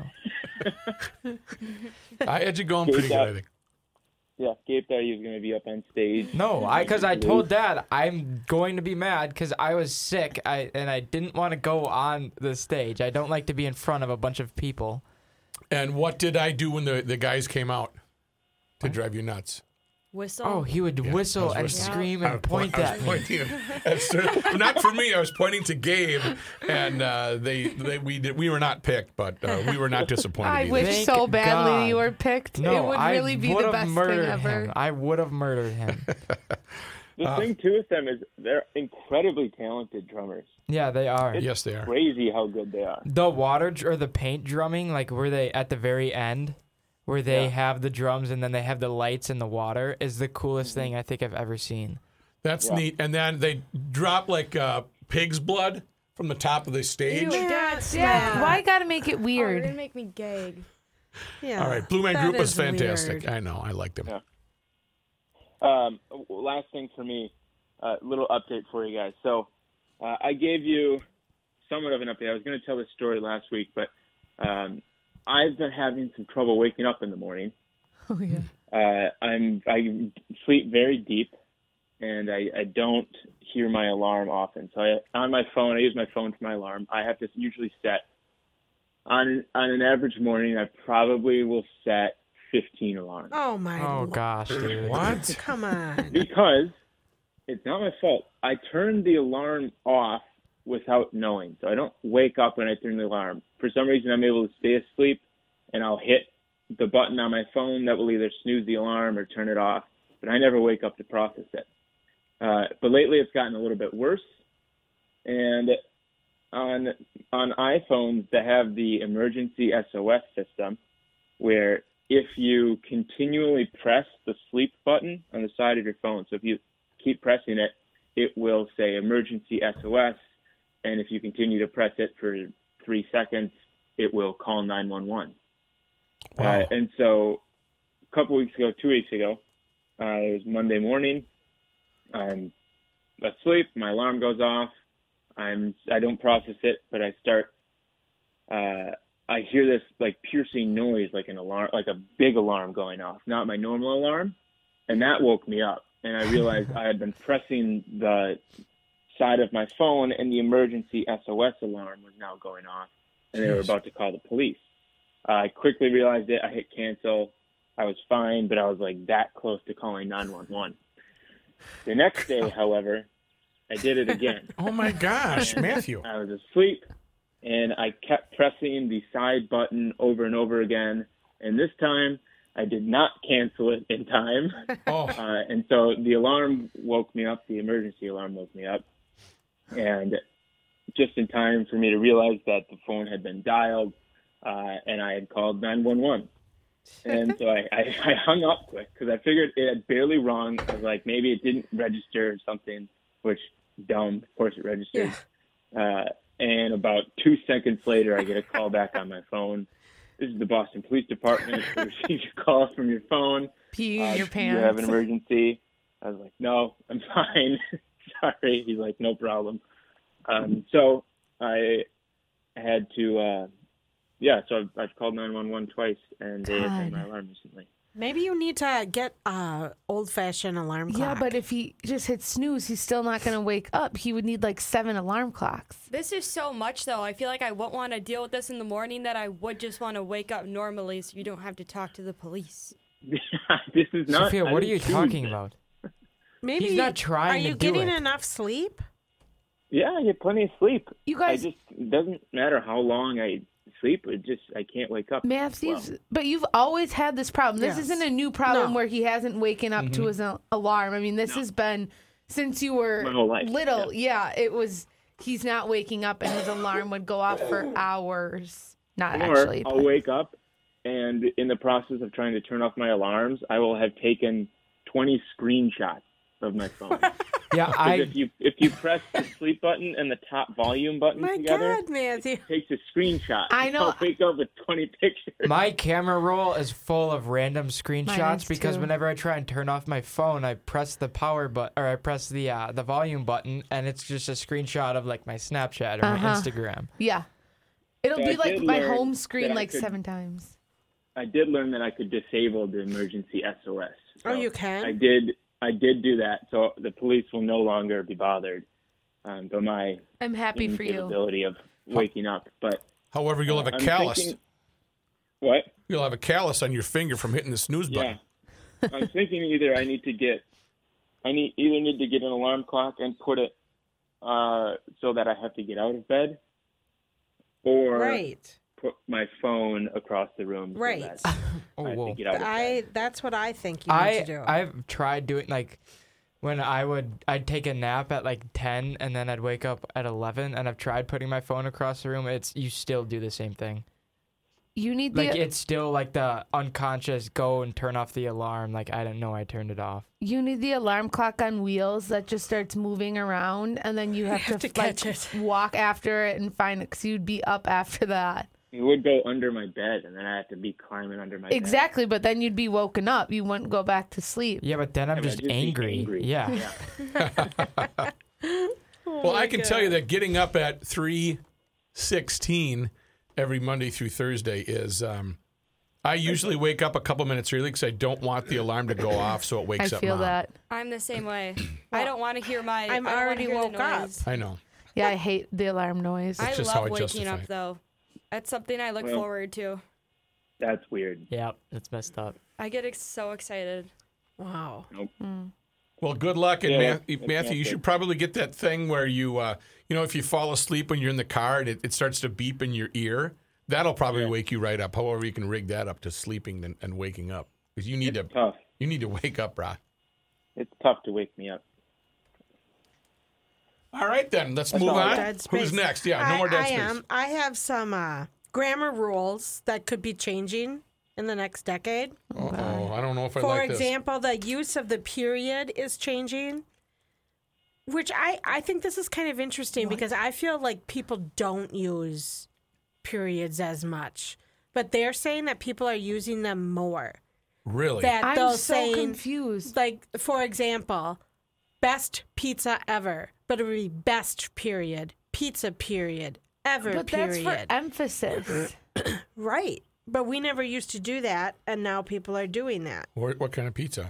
Speaker 1: I had you going pretty good, I think.
Speaker 6: Yeah, Gabe thought he was going to be up on stage.
Speaker 5: No, I because I told Dad I'm going to be mad because I was sick, I and I didn't want to go on the stage. I don't like to be in front of a bunch of people.
Speaker 1: And what did I do when the, the guys came out to drive you nuts?
Speaker 4: Whistle.
Speaker 5: Oh, he would
Speaker 1: Yeah, I
Speaker 5: whistle
Speaker 1: was
Speaker 5: and
Speaker 1: whistling.
Speaker 5: scream
Speaker 1: I
Speaker 5: and
Speaker 1: was po-
Speaker 5: point
Speaker 1: I was
Speaker 5: at me.
Speaker 1: pointing at Sir- not for me. I was pointing to Gabe, and uh, they, they we did we were not picked, but uh, we were not disappointed.
Speaker 3: I
Speaker 1: either.
Speaker 3: wish
Speaker 5: Thank
Speaker 3: so badly
Speaker 5: God.
Speaker 3: you were picked.
Speaker 5: No,
Speaker 3: it would
Speaker 5: I
Speaker 3: really be
Speaker 5: would
Speaker 3: the
Speaker 5: have
Speaker 3: best thing
Speaker 5: murdered
Speaker 3: ever.
Speaker 5: him. I would have murdered him.
Speaker 6: The
Speaker 1: Uh,
Speaker 6: thing too with them is they're incredibly talented drummers.
Speaker 5: Yeah, they are.
Speaker 6: It's
Speaker 1: Yes, they are.
Speaker 6: Crazy how good they are.
Speaker 5: The water dr- or the paint drumming, like where they at the very end, where they
Speaker 6: Yeah.
Speaker 5: have the drums and then they have the lights in the water, is the coolest
Speaker 6: Mm-hmm.
Speaker 5: thing I think I've ever seen.
Speaker 1: That's
Speaker 6: Yeah.
Speaker 1: neat. And then they drop like uh, pig's blood from the top of the stage.
Speaker 4: Ew, that's
Speaker 3: Yeah,
Speaker 4: mad.
Speaker 3: why gotta make it
Speaker 4: Oh, you're
Speaker 3: weird?
Speaker 4: gonna make me gag.
Speaker 2: Yeah.
Speaker 1: All right, Blue Man
Speaker 2: that
Speaker 1: Group was
Speaker 2: is
Speaker 1: fantastic.
Speaker 2: weird.
Speaker 1: I know, I liked them.
Speaker 6: Yeah. Um, last thing for me, a uh, little update for you guys. So uh, I gave you somewhat of an update. I was going to tell this story last week, but um, I've been having some trouble waking up in the morning.
Speaker 3: Oh yeah.
Speaker 6: Uh, I'm I sleep very deep, and I, I don't hear my alarm often. So I, on my phone, I use my phone for my alarm. I have to usually set on on an average morning. I probably will set fifteen alarms
Speaker 2: Oh my.
Speaker 5: Oh
Speaker 2: Lord.
Speaker 5: gosh, dude.
Speaker 1: What?
Speaker 2: Come on.
Speaker 6: because it's not my fault. I turn the alarm off without knowing, so I don't wake up when I turn the alarm. For some reason, I'm able to stay asleep, and I'll hit the button on my phone that will either snooze the alarm or turn it off, but I never wake up to process it. Uh, but lately it's gotten a little bit worse, and on on iPhones that have the emergency S O S system, where if you continually press the sleep button on the side of your phone, so if you keep pressing it, it will say emergency S O S, and if you continue to press it for three seconds, it will call nine one one.
Speaker 1: Wow.
Speaker 6: Uh, and so a couple weeks ago, two weeks ago, uh, it was Monday morning. I'm asleep. My alarm goes off. I'm I don't process it, but I start uh, I hear this like piercing noise, like an alarm, like a big alarm going off, not my normal alarm. And that woke me up. And I realized I had been pressing the side of my phone and the emergency S O S alarm was now going off. And they were about to call the police. Uh, I quickly realized it. I hit cancel. I was fine, but I was like that close to calling nine one one. The next day, however, I did it again.
Speaker 1: Oh my gosh, Matthew.
Speaker 6: I was asleep, and I kept pressing the side button over and over again. And this time, I did not cancel it in time.
Speaker 1: Oh.
Speaker 6: Uh, and so the alarm woke me up. The emergency alarm woke me up. And just in time for me to realize that the phone had been dialed, uh, and I had called nine one one. And so I, I, I hung up quick because I figured it had barely rung. I was like, maybe it didn't register or something, which, dumb, of course it registered. Yeah. Uh, and about two seconds later, I get a call back on my phone. This is the Boston Police Department. We received a call from your phone.
Speaker 3: Pee in
Speaker 6: uh,
Speaker 3: your pants.
Speaker 6: You have an emergency. I was like, no, I'm fine. Sorry. He's like, no problem. Um, so I had to, uh, yeah, so I've, I've called nine one one twice, and they had turned my alarm recently.
Speaker 2: Maybe you need to get a old-fashioned alarm clock.
Speaker 3: Yeah, but if he just hits snooze, he's still not going to wake up. He would need like seven alarm clocks.
Speaker 4: This is so much, though. I feel like I wouldn't want to deal with this in the morning, that I would just want to wake up normally so you don't have to talk to the police.
Speaker 6: This is not...
Speaker 5: Sophia,
Speaker 6: I
Speaker 5: what are you
Speaker 6: didn't choose
Speaker 5: talking
Speaker 6: this.
Speaker 5: about?
Speaker 2: Maybe
Speaker 5: He's not trying
Speaker 2: Are
Speaker 5: to
Speaker 2: you
Speaker 5: do
Speaker 2: getting
Speaker 5: it.
Speaker 2: enough sleep?
Speaker 6: Yeah, I get plenty of sleep.
Speaker 3: You guys-
Speaker 6: I just, it doesn't matter how long I sleep. It just, I can't wake up.
Speaker 3: Matthews,
Speaker 6: well.
Speaker 3: but you've always had this problem. This
Speaker 2: Yes.
Speaker 3: isn't a new problem
Speaker 2: No.
Speaker 3: where he hasn't waken up to his al- alarm. I mean, this has been since you were
Speaker 6: My whole life,
Speaker 3: little. Yeah. it was. He's not waking up, and his alarm would go off for hours. Not
Speaker 6: Or
Speaker 3: actually.
Speaker 6: I'll
Speaker 3: but-
Speaker 6: wake up, and in the process of trying to turn off my alarms, I will have taken twenty screenshots of my phone.
Speaker 5: Yeah,
Speaker 6: Because
Speaker 5: I
Speaker 6: if you if you press the sleep button and the top volume button
Speaker 2: My
Speaker 6: together,
Speaker 2: God, Matthew.
Speaker 6: it takes a screenshot.
Speaker 3: I know.
Speaker 6: I'll wake up with twenty pictures.
Speaker 5: my camera roll is full of random screenshots
Speaker 3: is
Speaker 5: because
Speaker 3: too.
Speaker 5: whenever I try and turn off my phone, I press the power button or I press the uh, the volume button, and it's just a screenshot of like my Snapchat or
Speaker 3: Uh-huh.
Speaker 5: my Instagram.
Speaker 3: Yeah. It'll
Speaker 6: So
Speaker 3: be
Speaker 6: I
Speaker 3: like
Speaker 6: did
Speaker 3: my
Speaker 6: learn
Speaker 3: home screen
Speaker 6: that I
Speaker 3: like
Speaker 6: could-
Speaker 3: seven times.
Speaker 6: I did learn that I could disable the emergency S O S.
Speaker 2: Oh,
Speaker 6: So
Speaker 2: you can?
Speaker 6: I did. I did do that, so the police will no longer be bothered um, by my
Speaker 3: I'm happy for you.
Speaker 6: incapability of waking up. But
Speaker 1: However, you'll have a
Speaker 6: I'm
Speaker 1: callus.
Speaker 6: thinking- what?
Speaker 1: You'll have a callus on your finger from hitting the snooze
Speaker 6: Yeah,
Speaker 1: button.
Speaker 6: I'm thinking either I need to get, I need either need to get an alarm clock and put it uh, so that I have to get out of bed, or
Speaker 2: Right.
Speaker 6: put my phone across the room. So
Speaker 2: Right.
Speaker 6: that
Speaker 5: Oh,
Speaker 6: I have
Speaker 5: whoa.
Speaker 6: to get out of bed.
Speaker 2: I. That's what I think you need
Speaker 5: I
Speaker 2: to do.
Speaker 5: I've tried doing like when I would I'd take a nap at like ten and then I'd wake up at eleven, and I've tried putting my phone across the room. It's you still do the same thing.
Speaker 3: You need the
Speaker 5: Like it's still like the unconscious go and turn off the alarm. Like I didn't know I turned it off.
Speaker 3: you need the alarm clock on wheels that just starts moving around, and then you have,
Speaker 2: have
Speaker 3: to,
Speaker 2: to
Speaker 3: like
Speaker 2: catch it.
Speaker 3: walk after it and find it, because you'd be up after that.
Speaker 6: It would go under my bed, and then I have to be climbing under my bed.
Speaker 3: Exactly, but then you'd be woken up. You wouldn't go back to sleep.
Speaker 5: Yeah, but then I'm
Speaker 6: Yeah, but
Speaker 5: just
Speaker 6: I'd just be
Speaker 5: angry.
Speaker 6: angry.
Speaker 5: Yeah.
Speaker 1: Well, I can tell you that getting up at three sixteen every Monday through Thursday is. Um, I usually wake up a couple minutes early because I don't want the alarm to go off, so it
Speaker 3: I
Speaker 1: wakes up
Speaker 3: feel
Speaker 1: Mom.
Speaker 3: that.
Speaker 4: I'm the same way. I don't want to hear my.
Speaker 2: I'm
Speaker 4: I don't wanna
Speaker 2: already
Speaker 4: hear the
Speaker 2: woke up.
Speaker 4: noise.
Speaker 1: I know.
Speaker 3: Yeah, I hate the alarm noise.
Speaker 4: I
Speaker 1: just how
Speaker 4: love
Speaker 1: I
Speaker 4: waking
Speaker 1: justify
Speaker 4: up
Speaker 1: it.
Speaker 4: though. That's something I look
Speaker 6: Well-
Speaker 4: forward to.
Speaker 6: That's weird.
Speaker 5: Yeah, that's messed up.
Speaker 4: I get ex- so excited.
Speaker 2: Wow.
Speaker 1: Well, good luck, and
Speaker 6: Yeah,
Speaker 1: Ma-
Speaker 6: that's- that's
Speaker 1: Matthew, you
Speaker 6: not
Speaker 1: should
Speaker 6: good.
Speaker 1: probably get that thing where you, uh, you know, if you fall asleep when you're in the car and it, it starts to beep in your ear, that'll probably
Speaker 6: Yeah.
Speaker 1: wake you right up. However, you can rig that up to sleeping and, and waking up because you need
Speaker 6: It's
Speaker 1: to,
Speaker 6: tough.
Speaker 1: you need to wake up, brah.
Speaker 6: It's tough to wake me up.
Speaker 1: All right, then let's
Speaker 6: That's
Speaker 1: move
Speaker 6: all I
Speaker 1: on.
Speaker 6: got.
Speaker 2: Dead space.
Speaker 1: Who's next? Yeah, no
Speaker 2: I,
Speaker 1: more dead
Speaker 2: I
Speaker 1: space.
Speaker 2: am. I have some uh, grammar rules that could be changing in the next decade.
Speaker 1: Uh-oh, I don't know if I
Speaker 2: For
Speaker 1: like this.
Speaker 2: example, the use of the period is changing, which I, I think this is kind of interesting because I feel like people don't use periods as much, but they're saying that people are using them more.
Speaker 1: Really?
Speaker 2: That
Speaker 3: I'm
Speaker 2: they'll
Speaker 3: so
Speaker 2: saying,
Speaker 3: confused.
Speaker 2: like, for example, best pizza ever, but it would be best period, pizza period Ever,
Speaker 3: But
Speaker 2: period.
Speaker 3: that's for emphasis.
Speaker 2: Right. But we never used to do that, and now people are doing that.
Speaker 1: What, what kind of pizza?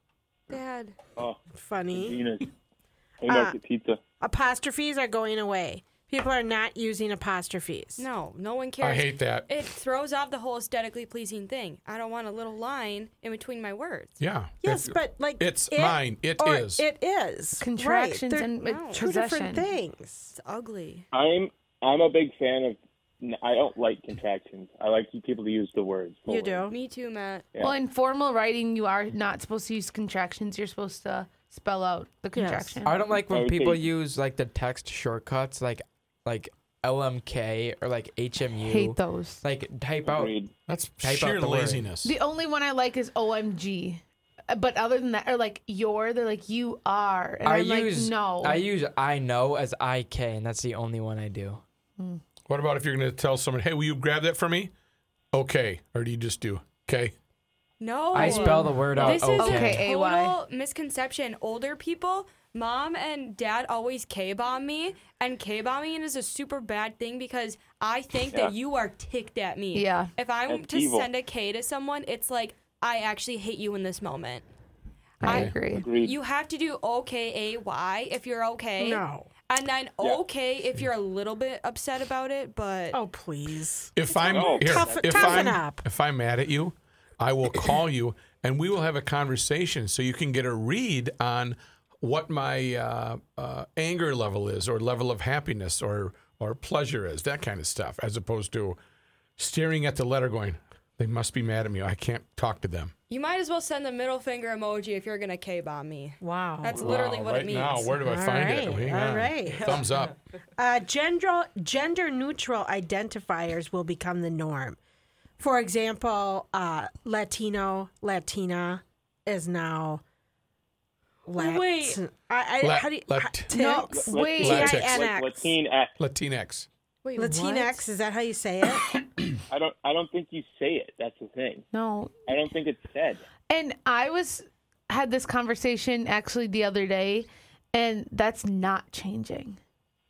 Speaker 4: Dad.
Speaker 6: Oh,
Speaker 2: Funny.
Speaker 6: Venus. Haymarket Pizza.
Speaker 2: Apostrophes are going away. People are not using apostrophes.
Speaker 4: No, no one cares.
Speaker 1: I hate that.
Speaker 4: It throws off the whole aesthetically pleasing thing. I don't want a little line in between my words.
Speaker 1: Yeah.
Speaker 2: Yes,
Speaker 1: It-
Speaker 2: but like
Speaker 1: It's
Speaker 2: it,
Speaker 1: mine. It
Speaker 2: or
Speaker 1: is.
Speaker 2: It is.
Speaker 3: Contractions
Speaker 2: right.
Speaker 3: and
Speaker 2: They're
Speaker 3: uh,
Speaker 2: two different
Speaker 3: possession.
Speaker 2: things.
Speaker 4: It's ugly.
Speaker 6: I'm I'm a big fan of. I don't like contractions. I like people to use the words. full
Speaker 2: You
Speaker 6: words.
Speaker 2: do.
Speaker 4: Me too, Matt.
Speaker 6: Yeah.
Speaker 3: Well, in formal writing, you are not supposed to use contractions. You're supposed to spell out the
Speaker 2: Yes.
Speaker 3: contraction.
Speaker 5: I don't like when
Speaker 6: Okay.
Speaker 5: people use like the text shortcuts, like like L M K or like H M U.
Speaker 3: Hate those.
Speaker 5: Like type out.
Speaker 6: Agreed.
Speaker 1: That's
Speaker 5: Type out
Speaker 1: sheer
Speaker 5: the word.
Speaker 1: laziness.
Speaker 3: The only one I like is O M G. Uh, But other than that, or like your, they're like you are, and
Speaker 5: I
Speaker 3: I'm
Speaker 5: use
Speaker 3: like no.
Speaker 5: I use I know as I K, and that's the only one I do.
Speaker 1: What about if you're going to tell someone, hey, will you grab that for me? Okay. Or do you just do, okay?
Speaker 4: No.
Speaker 5: I spell the word out.
Speaker 4: This is
Speaker 5: okay.
Speaker 3: Okay.
Speaker 4: a
Speaker 3: A Y.
Speaker 4: total misconception. Older people, mom and dad always K-bomb me, and K-bombing is a super bad thing because I think that
Speaker 6: Yeah.
Speaker 4: you are ticked at me.
Speaker 3: Yeah.
Speaker 4: If I'm
Speaker 6: That's
Speaker 4: to
Speaker 6: evil.
Speaker 4: send a K to someone, it's like I actually hate you in this moment.
Speaker 3: I
Speaker 4: I-
Speaker 3: agree.
Speaker 6: Agreed.
Speaker 4: You have to do O K A Y if you're okay.
Speaker 2: No.
Speaker 4: And then
Speaker 6: Yeah.
Speaker 4: okay if you're a little bit upset about it, but
Speaker 2: Oh, please.
Speaker 1: If I'm
Speaker 6: No.
Speaker 1: here,
Speaker 2: Tough-
Speaker 1: if
Speaker 2: toughen
Speaker 1: I'm
Speaker 2: up.
Speaker 1: if I'm mad at you, I will call you and we will have a conversation so you can get a read on what my uh, uh, anger level is, or level of happiness, or or pleasure is, that kind of stuff, as opposed to staring at the letter, going, they must be mad at me. I can't talk to them.
Speaker 4: you might as well send the middle finger emoji if you're gonna K-bomb me.
Speaker 2: Wow.
Speaker 4: That's literally
Speaker 1: Wow,
Speaker 4: what
Speaker 1: right
Speaker 4: it means.
Speaker 1: now, where do I
Speaker 2: All
Speaker 1: find it?
Speaker 2: right,
Speaker 1: Hang
Speaker 2: all
Speaker 1: on.
Speaker 2: right.
Speaker 1: Thumbs up.
Speaker 2: Uh, gender gender neutral identifiers will become the norm. For example, uh, Latino, Latina is now. Lat-
Speaker 4: Wait.
Speaker 2: I, I,
Speaker 1: La-
Speaker 2: how do you?
Speaker 1: lat-
Speaker 2: ha-
Speaker 3: No,
Speaker 2: Tix?
Speaker 3: wait.
Speaker 1: Latinx.
Speaker 2: T I N
Speaker 6: Like
Speaker 2: X.
Speaker 6: Latinx.
Speaker 1: Latinx.
Speaker 4: Wait,
Speaker 2: Latinx, is that how you say it?
Speaker 6: I don't. I don't think you say it. That's the thing.
Speaker 3: No.
Speaker 6: I don't think it's said.
Speaker 3: And I was had this conversation actually the other day, and that's not changing.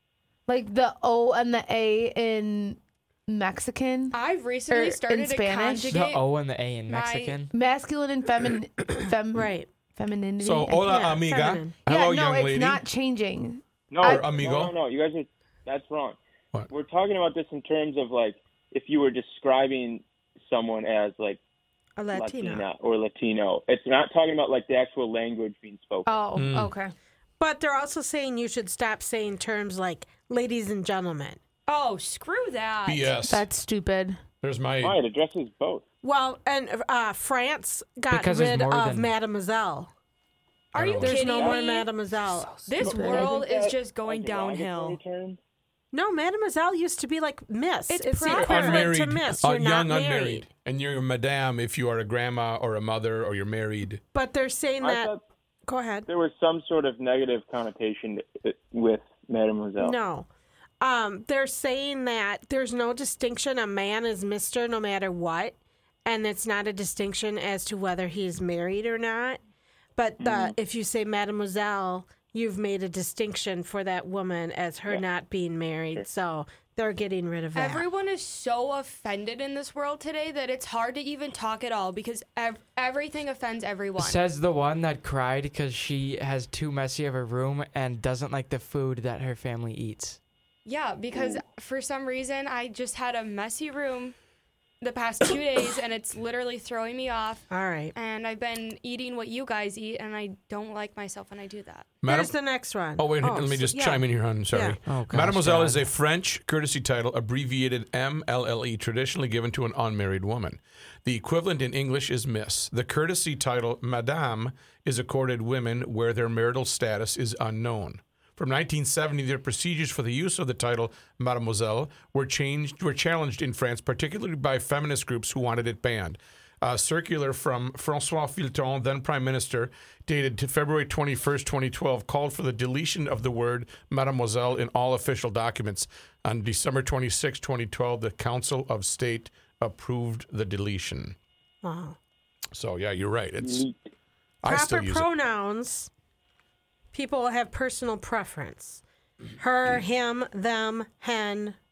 Speaker 3: Like the O and the A in Mexican,
Speaker 4: I've recently
Speaker 3: Or in
Speaker 4: started to
Speaker 3: Spanish?
Speaker 5: The
Speaker 4: conjugate.
Speaker 5: O and the A in
Speaker 4: my-
Speaker 5: Mexican.
Speaker 3: masculine and feminine, fem-
Speaker 2: Right.
Speaker 3: femininity.
Speaker 1: So,
Speaker 3: I
Speaker 1: hola,
Speaker 2: Yeah,
Speaker 1: amiga.
Speaker 2: feminine.
Speaker 1: Hello,
Speaker 3: yeah, no,
Speaker 1: young
Speaker 3: it's
Speaker 1: lady.
Speaker 3: not changing.
Speaker 6: No,
Speaker 1: Or
Speaker 6: no,
Speaker 1: amigo.
Speaker 6: no, no. You guys are. That's wrong.
Speaker 1: What?
Speaker 6: We're talking about this in terms of like if you were describing someone as like
Speaker 2: A Latina.
Speaker 6: Latina or Latino. It's not talking about like the actual language being spoken.
Speaker 3: Oh,
Speaker 1: Mm.
Speaker 3: okay.
Speaker 2: But they're also saying you should stop saying terms like ladies and gentlemen.
Speaker 4: Oh, screw that.
Speaker 1: B S.
Speaker 3: That's stupid.
Speaker 1: There's my.
Speaker 6: Why? It addresses both.
Speaker 2: Well, and uh, France got
Speaker 5: Because there's
Speaker 2: rid
Speaker 5: more
Speaker 2: of
Speaker 5: than-
Speaker 2: Mademoiselle.
Speaker 4: Are you
Speaker 2: There's
Speaker 4: kidding
Speaker 2: no more
Speaker 4: me?
Speaker 2: Mademoiselle.
Speaker 4: This
Speaker 3: Stupid.
Speaker 4: world
Speaker 6: Isn't
Speaker 4: is
Speaker 6: that,
Speaker 4: just going
Speaker 6: like, a derogatory
Speaker 4: downhill.
Speaker 6: term?
Speaker 2: No, Mademoiselle used to be like Miss.
Speaker 4: It's
Speaker 2: It's, the
Speaker 4: proper.
Speaker 2: equivalent
Speaker 1: unmarried,
Speaker 2: to Miss.
Speaker 1: uh,
Speaker 2: You're not
Speaker 1: young
Speaker 2: married.
Speaker 1: unmarried, and you're a madame if you are a grandma or a mother or you're married.
Speaker 2: But they're saying
Speaker 6: I
Speaker 2: that.
Speaker 6: thought
Speaker 2: Go ahead.
Speaker 6: there was some sort of negative connotation with Mademoiselle.
Speaker 2: No. Um, they're saying that there's no distinction. A man is Mister no matter what. And it's not a distinction as to whether he's married or not. But the,
Speaker 6: Mm-hmm.
Speaker 2: if you say Mademoiselle, you've made a distinction for that woman as her not being married. So they're getting rid of that.
Speaker 4: Everyone is so offended in this world today that it's hard to even talk at all because ev- everything offends everyone.
Speaker 5: Says the one that cried because she has too messy of a room and doesn't like the food that her family eats.
Speaker 4: Yeah, because for some reason I just had a messy room the past two days and it's literally throwing me off.
Speaker 2: All right.
Speaker 4: And I've been eating what you guys eat and I don't like myself when I do that.
Speaker 1: Madam-
Speaker 2: Here's the next one.
Speaker 1: Oh, wait, let me
Speaker 2: so-
Speaker 1: just
Speaker 2: yeah.
Speaker 1: chime in here, hon. Sorry.
Speaker 2: Yeah.
Speaker 5: Oh, gosh,
Speaker 1: Mademoiselle
Speaker 5: Dad.
Speaker 1: is a French courtesy title, abbreviated M L L E, traditionally given to an unmarried woman. The equivalent in English is Miss. The courtesy title, Madame, is accorded women where their marital status is unknown. From nineteen seventy, the procedures for the use of the title Mademoiselle were changed, were challenged in France, particularly by feminist groups who wanted it banned. A circular from François Filton, then Prime Minister, dated to February twenty-first, twenty twelve, called for the deletion of the word Mademoiselle in all official documents. On December twenty-sixth, twenty twelve, the Council of State approved the deletion.
Speaker 2: Wow.
Speaker 1: So, yeah, you're right. It's
Speaker 6: Neat.
Speaker 1: I still
Speaker 2: Proper
Speaker 1: use it.
Speaker 2: pronouns, people have personal preference. Her, him, them, hen,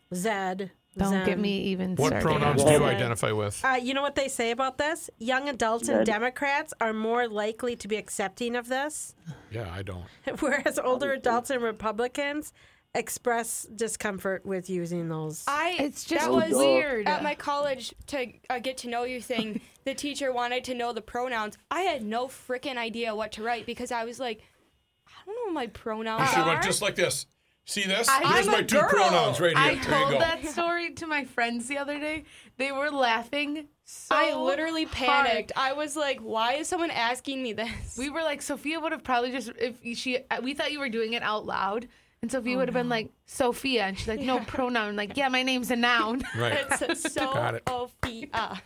Speaker 2: Zed.
Speaker 3: Don't
Speaker 2: Zen.
Speaker 3: get me even
Speaker 1: What
Speaker 3: started.
Speaker 1: pronouns
Speaker 3: on
Speaker 1: do you
Speaker 3: that.
Speaker 1: identify with?
Speaker 2: Uh, you know what they say about this? Young adults and Democrats are more likely to be accepting of this,
Speaker 1: Yeah, I don't.
Speaker 2: whereas older adults and Republicans express discomfort with using those.
Speaker 4: I
Speaker 3: It's just
Speaker 4: that was
Speaker 3: weird.
Speaker 4: at my college to uh, get to know you thing. The teacher wanted to know the pronouns. I had no freaking idea what to write because I was like, I don't know what my pronouns
Speaker 1: You should have
Speaker 4: are.
Speaker 1: went just like this. See this?
Speaker 3: I-
Speaker 1: Here's
Speaker 4: I'm
Speaker 1: my
Speaker 4: a
Speaker 1: two
Speaker 4: girl.
Speaker 1: pronouns right here.
Speaker 3: I
Speaker 1: there
Speaker 3: told
Speaker 1: you go.
Speaker 3: that story to my friends the other day. They were laughing so
Speaker 4: I literally
Speaker 3: hard.
Speaker 4: panicked. I was like, why is someone asking me this?
Speaker 3: We were like, Sophia would have probably just if she. We thought you were doing it out loud, and Sophia would have been like Sophia, and she's like, no pronoun. Like, yeah, my name's a noun.
Speaker 1: Right.
Speaker 4: It's so
Speaker 1: Got it.
Speaker 4: Sophia.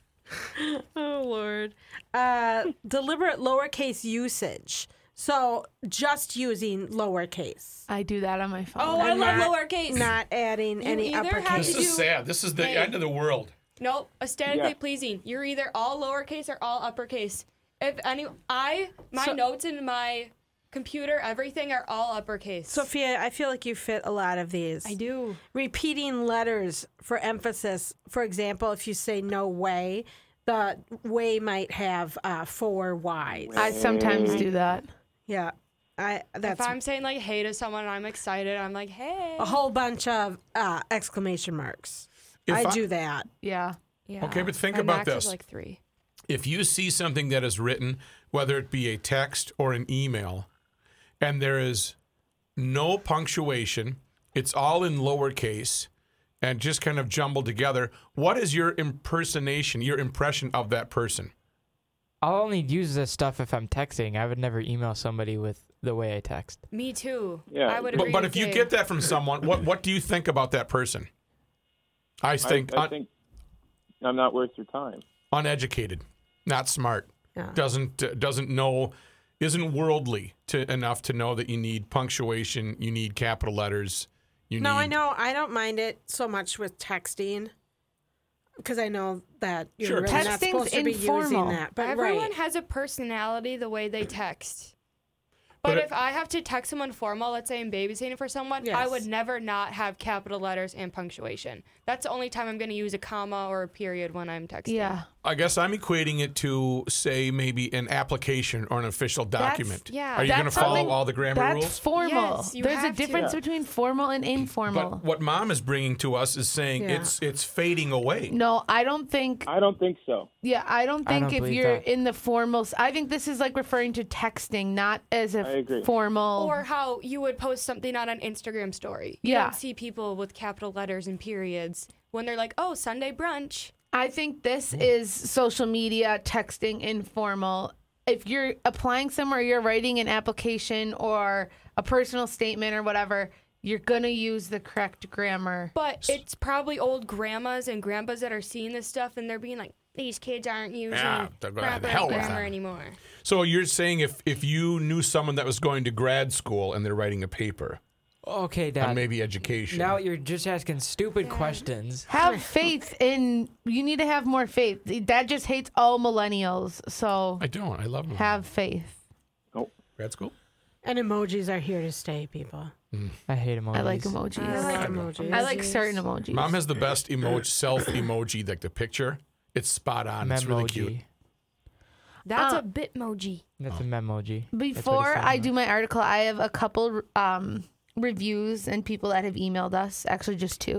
Speaker 2: Oh, Lord. Uh, deliberate lowercase usage. So just using lowercase,
Speaker 3: I do that on my phone.
Speaker 4: Oh, I
Speaker 2: And
Speaker 4: love
Speaker 2: not-
Speaker 4: lowercase.
Speaker 2: not adding
Speaker 4: You
Speaker 2: any
Speaker 4: either have
Speaker 2: uppercase.
Speaker 1: This
Speaker 4: to
Speaker 1: is
Speaker 4: do-
Speaker 1: sad. This is the
Speaker 4: Hey.
Speaker 1: end of the world.
Speaker 4: Nope, aesthetically
Speaker 6: Yeah.
Speaker 4: pleasing. You're either all lowercase or all uppercase. If any, I my
Speaker 2: So-
Speaker 4: notes in my computer, everything are all uppercase.
Speaker 2: Sophia, I feel like you fit a lot of these.
Speaker 4: I do.
Speaker 2: Repeating letters for emphasis. For example, if you say no way, the way might have uh, four Y's.
Speaker 3: I sometimes do that.
Speaker 2: Yeah. I that's
Speaker 4: If I'm saying like hey to someone, and I'm excited. I'm like hey.
Speaker 2: a whole bunch of uh, exclamation marks.
Speaker 1: If
Speaker 2: I
Speaker 1: I-
Speaker 2: do that.
Speaker 3: Yeah.
Speaker 4: Yeah.
Speaker 1: Okay, but think
Speaker 4: My
Speaker 1: about
Speaker 4: max is
Speaker 1: this.
Speaker 4: like three.
Speaker 1: If you see something that is written, whether it be a text or an email, and there is no punctuation, it's all in lowercase and just kind of jumbled together, what is your impersonation, your impression of that person?
Speaker 5: I'll only use this stuff if I'm texting. I would never email somebody with the way I text.
Speaker 4: Me too.
Speaker 6: Yeah,
Speaker 4: I would
Speaker 1: But,
Speaker 4: agree
Speaker 1: but
Speaker 4: with
Speaker 1: if you
Speaker 4: Dave.
Speaker 1: get that from someone, what, what do you think about that person? I
Speaker 6: I,
Speaker 1: think,
Speaker 6: I
Speaker 1: un-
Speaker 6: think I'm not worth your time.
Speaker 1: uneducated, not smart,
Speaker 2: Yeah.
Speaker 1: doesn't uh, doesn't know, isn't worldly to enough to know that you need punctuation, you need capital letters, you
Speaker 2: No,
Speaker 1: need.
Speaker 2: I know. I don't mind it so much with texting because I know that you're
Speaker 1: Sure.
Speaker 2: really not
Speaker 3: Texting's
Speaker 2: supposed to be using
Speaker 3: informal.
Speaker 2: that. But
Speaker 4: Everyone
Speaker 2: right.
Speaker 4: has a personality the way they text. But,
Speaker 1: But it-
Speaker 4: if I have to text someone formal, let's say I'm babysitting for someone, I
Speaker 2: Yes.
Speaker 4: would never not have capital letters and punctuation. That's the only time I'm going to use a comma or a period when I'm texting.
Speaker 3: Yeah.
Speaker 1: I guess I'm equating it to, say, maybe an application or an official document.
Speaker 4: yeah,
Speaker 1: Are you going to
Speaker 3: that's
Speaker 1: follow
Speaker 3: something-
Speaker 1: all the grammar
Speaker 3: That's
Speaker 1: rules?
Speaker 3: formal.
Speaker 4: Yes, you
Speaker 3: There's a
Speaker 4: have to.
Speaker 3: difference between formal and informal.
Speaker 1: But what Mom is bringing to us is saying
Speaker 2: Yeah.
Speaker 1: it's it's fading away.
Speaker 3: No, I don't think.
Speaker 6: I don't think so.
Speaker 3: Yeah, I don't
Speaker 5: I
Speaker 3: think
Speaker 5: don't
Speaker 3: if
Speaker 5: believe
Speaker 3: you're
Speaker 5: that.
Speaker 3: in the formal. I think this is like referring to texting, not as
Speaker 6: I
Speaker 3: a
Speaker 6: agree.
Speaker 3: formal.
Speaker 4: Or how you would post something on an Instagram story. You
Speaker 3: Yeah.
Speaker 4: don't see people with capital letters and periods when they're like, oh, Sunday brunch.
Speaker 3: I think this is social media texting informal. If you're applying somewhere, you're writing an application or a personal statement or whatever, you're gonna use the correct grammar.
Speaker 4: But it's probably old grandmas and grandpas that are seeing this stuff and they're being like, these kids aren't using
Speaker 1: Yeah, they're gonna have
Speaker 4: proper
Speaker 1: hell with
Speaker 4: grammar
Speaker 1: them.
Speaker 4: anymore.
Speaker 1: So you're saying if if you knew someone that was going to grad school and they're writing a paper
Speaker 5: Okay, Dad.
Speaker 1: on maybe education,
Speaker 5: Now you're just asking stupid questions.
Speaker 3: Have faith in. You need to have more faith. Dad just hates all millennials, so
Speaker 1: I don't. I love them.
Speaker 3: have faith.
Speaker 1: grad school.
Speaker 2: And emojis are here to stay, people.
Speaker 5: I hate emojis.
Speaker 3: I like emojis.
Speaker 2: I like
Speaker 1: I
Speaker 2: emojis.
Speaker 3: I like certain emojis.
Speaker 1: Mom has the best emoji, self emoji, like the picture. It's spot on. It's really cute.
Speaker 5: Memoji.
Speaker 4: That's
Speaker 3: Uh,
Speaker 4: a bitmoji.
Speaker 5: That's a memoji. That's what it
Speaker 3: Before
Speaker 5: says
Speaker 3: I
Speaker 5: on
Speaker 3: do
Speaker 5: it.
Speaker 3: my article, I have a couple um, reviews and people that have emailed us. Actually, just two.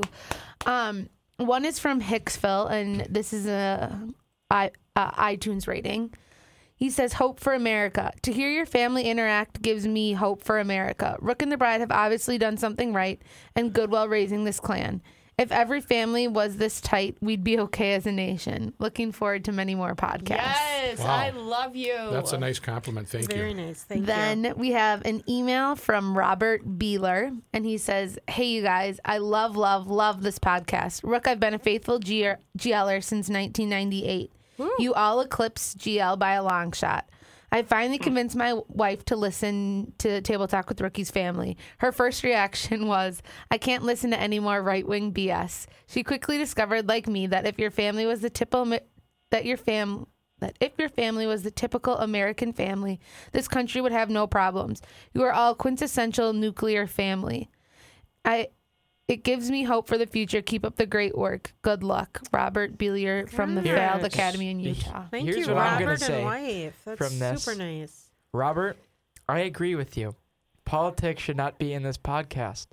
Speaker 3: Um, one is from Hicksville, and this is a I, uh, iTunes rating. He says, "Hope for America. To hear your family interact gives me hope for America. Rook and the Bride have obviously done something right and good while raising this clan. If every family was this tight, we'd be okay as a nation. Looking forward to many more podcasts."
Speaker 4: Yes,
Speaker 1: Wow.
Speaker 4: I love you.
Speaker 1: That's a nice compliment. Thank
Speaker 2: Very
Speaker 1: you.
Speaker 2: nice. Thank
Speaker 3: Then
Speaker 2: you.
Speaker 3: we have an email from Robert Beeler, and he says, "Hey, you guys, I love, love, love this podcast. Rook, I've been a faithful G- GLer since nineteen ninety-eight. You all eclipse G L by a long shot. I finally convinced my wife to listen to Table Talk with Rookie's Family. Her first reaction was, I can't listen to any more right-wing B S. She quickly discovered, like me, that if your family was the typical, that your fam, that if your family was the typical American family, this country would have no problems. You are all quintessential nuclear family. I It gives me hope for the future. Keep up the great work. Good luck. Robert Belier from the
Speaker 4: Here-
Speaker 3: Failed Academy in Utah.
Speaker 2: Thank
Speaker 5: Here's
Speaker 2: you,
Speaker 5: what I'm gonna
Speaker 2: Robert
Speaker 5: say
Speaker 2: and wife. That's
Speaker 5: from this.
Speaker 2: super nice.
Speaker 5: Robert, I agree with you. Politics should not be in this podcast.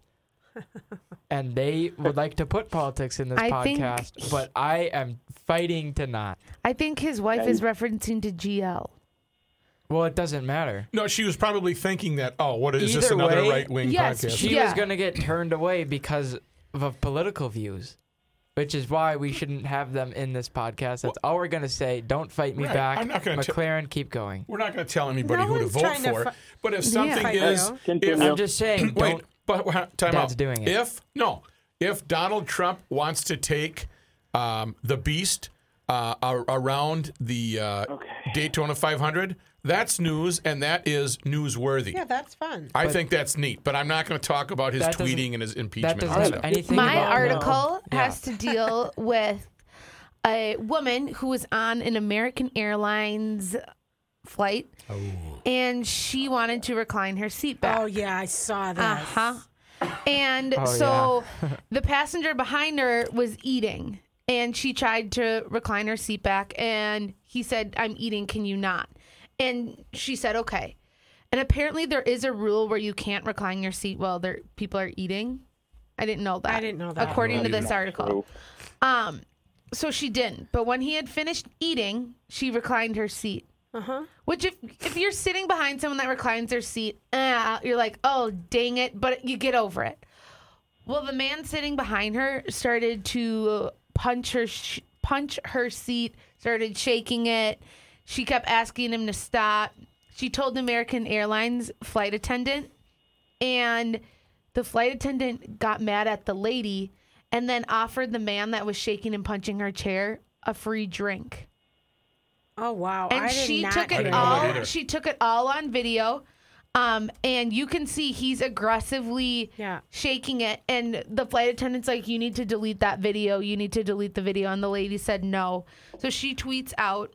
Speaker 5: And they would like to put politics in this
Speaker 3: I think
Speaker 5: podcast,
Speaker 3: he-
Speaker 5: but I am fighting to not.
Speaker 3: I think his wife is referencing to G L.
Speaker 5: Well, it doesn't matter.
Speaker 1: No, she was probably thinking that, oh, what is this,
Speaker 5: Either
Speaker 1: another
Speaker 5: way,
Speaker 1: right wing
Speaker 3: yes,
Speaker 1: podcast?
Speaker 5: She
Speaker 3: Yeah.
Speaker 5: was going to get turned away because of political views, which is why we shouldn't have them in this podcast. That's all we're going to say. Don't fight me
Speaker 1: Right.
Speaker 5: back.
Speaker 1: I'm not gonna t-
Speaker 5: McLaren, keep going.
Speaker 1: We're not going to tell anybody
Speaker 2: No
Speaker 1: who to
Speaker 2: one's
Speaker 1: vote
Speaker 2: trying to
Speaker 1: for.
Speaker 2: fi-
Speaker 1: But if something
Speaker 2: Yeah.
Speaker 1: is, if,
Speaker 6: Continue.
Speaker 5: I'm just saying,
Speaker 1: wait,
Speaker 5: don't.
Speaker 1: but wha- time
Speaker 5: Dad's
Speaker 1: out.
Speaker 5: doing it.
Speaker 1: If no, if Donald Trump wants to take um, the beast uh, ar- around the uh, Daytona five hundred, that's news, and that is newsworthy.
Speaker 2: Yeah, that's fun.
Speaker 1: I think that's neat, but I'm not going to talk about his
Speaker 5: That doesn't-
Speaker 1: tweeting and his impeachment.
Speaker 5: That
Speaker 1: and
Speaker 5: doesn't
Speaker 1: stuff.
Speaker 5: have anything
Speaker 3: My
Speaker 5: about
Speaker 3: article
Speaker 5: Yeah.
Speaker 3: has to deal with a woman who was on an American Airlines flight,
Speaker 1: Oh.
Speaker 3: and she wanted to recline her seat back.
Speaker 2: Oh yeah, I saw
Speaker 3: Uh
Speaker 2: that.
Speaker 3: huh. And
Speaker 5: Oh,
Speaker 3: so the passenger behind her was eating, and she tried to recline her seat back, and he said, "I'm eating. Can you not?" And she said, "Okay." And apparently, there is a rule where you can't recline your seat while there people are eating. I didn't know that.
Speaker 2: I didn't know that.
Speaker 3: According to this
Speaker 6: Not
Speaker 3: article.
Speaker 6: true.
Speaker 3: Um, so she didn't. But when he had finished eating, she reclined her seat.
Speaker 2: Uh huh.
Speaker 3: Which, if if you're sitting behind someone that reclines their seat, uh, you're like, oh, dang it, but you get over it. Well, the man sitting behind her started to punch her sh- punch her seat, started shaking it. She kept asking him to stop. She told the American Airlines flight attendant, and the flight attendant got mad at the lady and then offered the man that was shaking and punching her chair a free drink.
Speaker 2: Oh wow.
Speaker 3: And
Speaker 2: I did
Speaker 3: she
Speaker 2: not
Speaker 3: took
Speaker 2: hear
Speaker 3: it
Speaker 1: didn't know that
Speaker 3: all.
Speaker 1: either.
Speaker 3: She took it all on video, um, and you can see he's aggressively
Speaker 2: Yeah.
Speaker 3: shaking it. And the flight attendant's like, "You need to delete that video. You need to delete the video." And the lady said no. So she tweets out,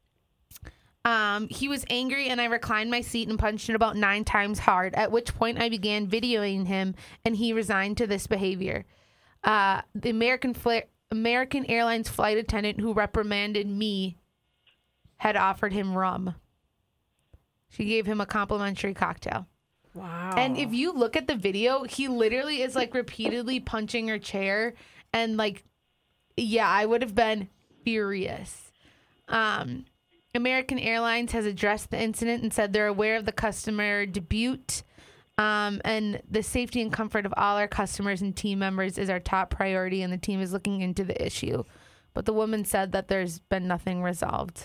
Speaker 3: um, "He was angry, and I reclined my seat and punched it about nine times hard. At which point I began videoing him, and he resigned to this behavior." Uh, the American fl- American Airlines flight attendant who reprimanded me had offered him rum. She gave him a complimentary cocktail.
Speaker 2: Wow.
Speaker 3: And if you look at the video, he literally is like repeatedly punching her chair. And like, yeah, I would have been furious. Um, American Airlines has addressed the incident and said they're aware of the customer debut. Um, and the safety and comfort of all our customers and team members is our top priority, and the team is looking into the issue. But the woman said that there's been nothing resolved.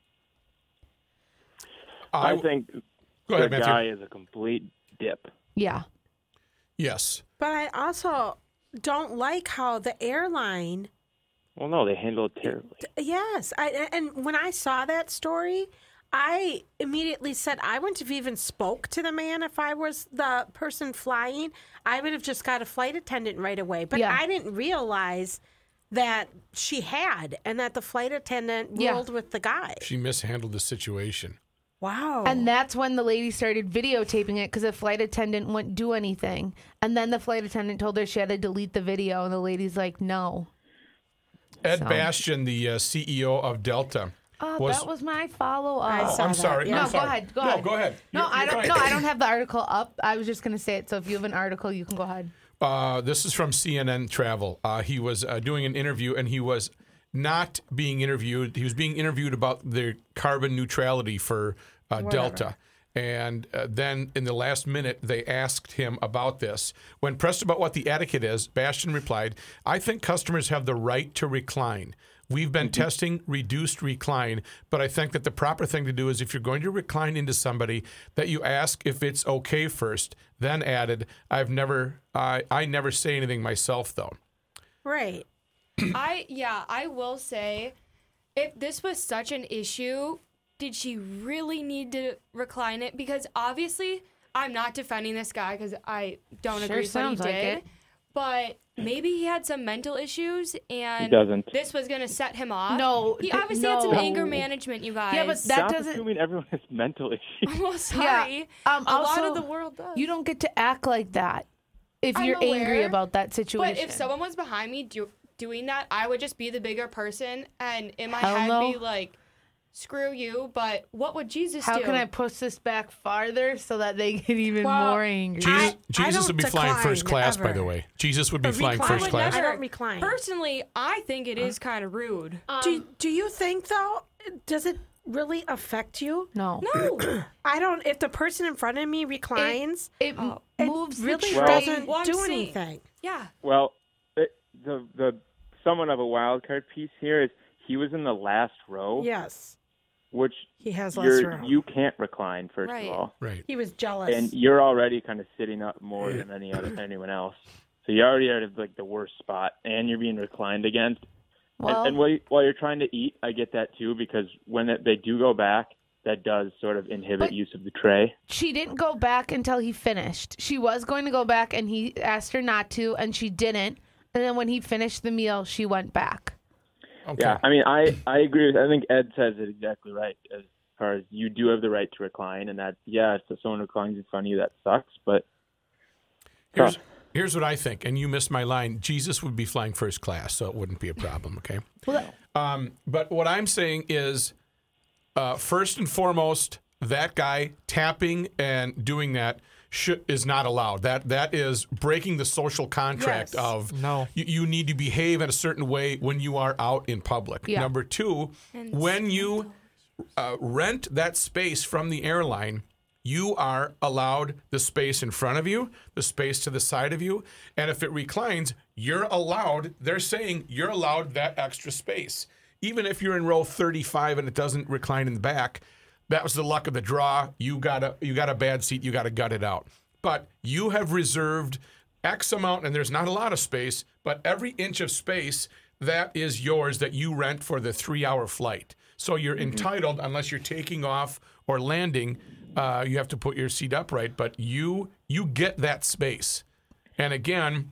Speaker 6: I think
Speaker 1: Go
Speaker 6: the
Speaker 1: ahead, Matthew.
Speaker 6: guy is a complete dip.
Speaker 3: Yeah.
Speaker 1: Yes.
Speaker 2: But I also don't like how the airline.
Speaker 6: Well, no, they handle it terribly.
Speaker 2: Yes, I and when I saw that story, I immediately said I wouldn't have even spoke to the man if I was the person flying. I would have just got a flight attendant right away. But
Speaker 3: Yeah.
Speaker 2: I didn't realize that she had, and that the flight attendant
Speaker 3: Yeah.
Speaker 2: rolled with the guy.
Speaker 1: She mishandled the situation.
Speaker 2: Wow.
Speaker 3: And that's when the lady started videotaping it because the flight attendant wouldn't do anything. And then the flight attendant told her she had to delete the video, and the lady's like, no.
Speaker 1: Ed
Speaker 3: So-
Speaker 1: Bastian, the uh, C E O of Delta.
Speaker 3: Oh,
Speaker 1: Was-
Speaker 3: that was my follow
Speaker 2: I
Speaker 3: up.
Speaker 1: Oh,
Speaker 2: saw
Speaker 1: I'm
Speaker 2: that,
Speaker 1: sorry.
Speaker 2: yeah.
Speaker 1: I'm
Speaker 3: No, go
Speaker 1: sorry.
Speaker 3: ahead, go
Speaker 1: no,
Speaker 3: ahead.
Speaker 1: go ahead.
Speaker 3: No,
Speaker 1: You're-
Speaker 3: I
Speaker 1: you're
Speaker 3: don't.
Speaker 1: fine.
Speaker 3: No, I don't have the article up. I was just gonna say it. So if you have an article, you can go ahead.
Speaker 1: Uh, this is from C N N Travel. Uh, he was uh, doing an interview, and he was not being interviewed. He was being interviewed about their carbon neutrality for uh, Delta. And uh, then in the last minute, they asked him about this. When pressed about what the etiquette is, Bastian replied, "I think customers have the right to recline. We've been testing reduced recline, but I think that the proper thing to do is if you're going to recline into somebody, that you ask if it's okay first." Then added, "I've never, I I never say anything myself, though."
Speaker 2: right.
Speaker 4: I yeah, I will say, if this was such an issue, did she really need to recline it? Because obviously, I'm not defending this guy because I don't
Speaker 3: Sure
Speaker 4: agree with what he
Speaker 3: sounds like
Speaker 4: did.
Speaker 3: it.
Speaker 4: But maybe he had some mental issues, and
Speaker 6: He doesn't.
Speaker 4: this was gonna set him off.
Speaker 3: No,
Speaker 4: he
Speaker 3: th-
Speaker 4: obviously had some
Speaker 3: no.
Speaker 4: anger management. You guys.
Speaker 3: Yeah, but that
Speaker 6: Stop
Speaker 3: doesn't.
Speaker 6: assuming everyone has mental issues.
Speaker 4: well, sorry.
Speaker 3: Um,
Speaker 4: a lot
Speaker 3: also,
Speaker 4: of the world does.
Speaker 3: You don't get to act like that. if
Speaker 4: I'm
Speaker 3: you're angry
Speaker 4: aware,
Speaker 3: about that
Speaker 4: But
Speaker 3: situation.
Speaker 4: if someone was behind me do, doing that, I would just be the bigger person and in my
Speaker 3: Hell
Speaker 4: head
Speaker 3: no.
Speaker 4: be like, screw you, but what would Jesus
Speaker 3: How
Speaker 4: do?
Speaker 3: can I push this back farther so that they get even
Speaker 2: Well,
Speaker 3: more angry?
Speaker 1: Jesus,
Speaker 2: I- I
Speaker 1: Jesus
Speaker 2: don't
Speaker 1: would be flying first
Speaker 2: decline
Speaker 1: class, by
Speaker 2: ever.
Speaker 1: the way. Jesus would be
Speaker 2: But
Speaker 1: flying
Speaker 2: recline
Speaker 1: first
Speaker 2: would
Speaker 1: class.
Speaker 2: I don't recline.
Speaker 4: Personally, I think it is kind of rude.
Speaker 2: do, do you think, though, does it really affect you?
Speaker 3: no.
Speaker 4: No.
Speaker 2: I don't. If the person in front of me reclines,
Speaker 3: It
Speaker 4: Oh.
Speaker 2: it
Speaker 3: moves the
Speaker 2: really
Speaker 6: Well-
Speaker 3: train.
Speaker 2: doesn't
Speaker 4: One
Speaker 2: do
Speaker 4: seat.
Speaker 2: anything.
Speaker 4: Yeah.
Speaker 6: Well, it, the the somewhat of a wild card piece here is he was in the last row,
Speaker 2: Yes,
Speaker 6: which
Speaker 2: he has less
Speaker 6: you're
Speaker 2: room.
Speaker 6: you can't recline first
Speaker 4: Right.
Speaker 6: of all,
Speaker 1: Right.
Speaker 2: He was jealous.
Speaker 6: and you're already kind of sitting up more than any other anyone else. So you're already at like the worst spot, and you're being reclined against.
Speaker 3: Well,
Speaker 6: and and while, you, while you're trying to eat, I get that too, because when it, they do go back, that does sort of inhibit
Speaker 3: But-
Speaker 6: use of the tray.
Speaker 3: she didn't go back until he finished. She was going to go back, and he asked her not to, and she didn't. And then when he finished the meal, she went back.
Speaker 1: Okay.
Speaker 6: Yeah, I mean, I, I agree with. I think Ed says it exactly right. As far as you do have the right to recline, and that yeah, if someone reclines in front of you, that sucks. But
Speaker 1: Here's, here's what I think, and you missed my line. Jesus would be flying first class, so it wouldn't be a problem, okay? Um, but what I'm saying is, uh, first and foremost, that guy tapping and doing that should, is not allowed. That That is breaking the social contract
Speaker 2: Yes.
Speaker 1: of
Speaker 5: No.
Speaker 1: you, you need to behave in a certain way when you are out in public.
Speaker 3: Yeah.
Speaker 1: Number two, when you uh, rent that space from the airline, you are allowed the space in front of you, the space to the side of you, and if it reclines, you're allowed, they're saying you're allowed that extra space. Even if you're in row thirty-five and it doesn't recline in the back, that was the luck of the draw. You got a you got a bad seat, you got to gut it out. But you have reserved X amount, and there's not a lot of space, but every inch of space that is yours that you rent for the three-hour flight. So you're entitled, unless you're taking off or landing, uh, you have to put your seat upright, but you you get that space. And again,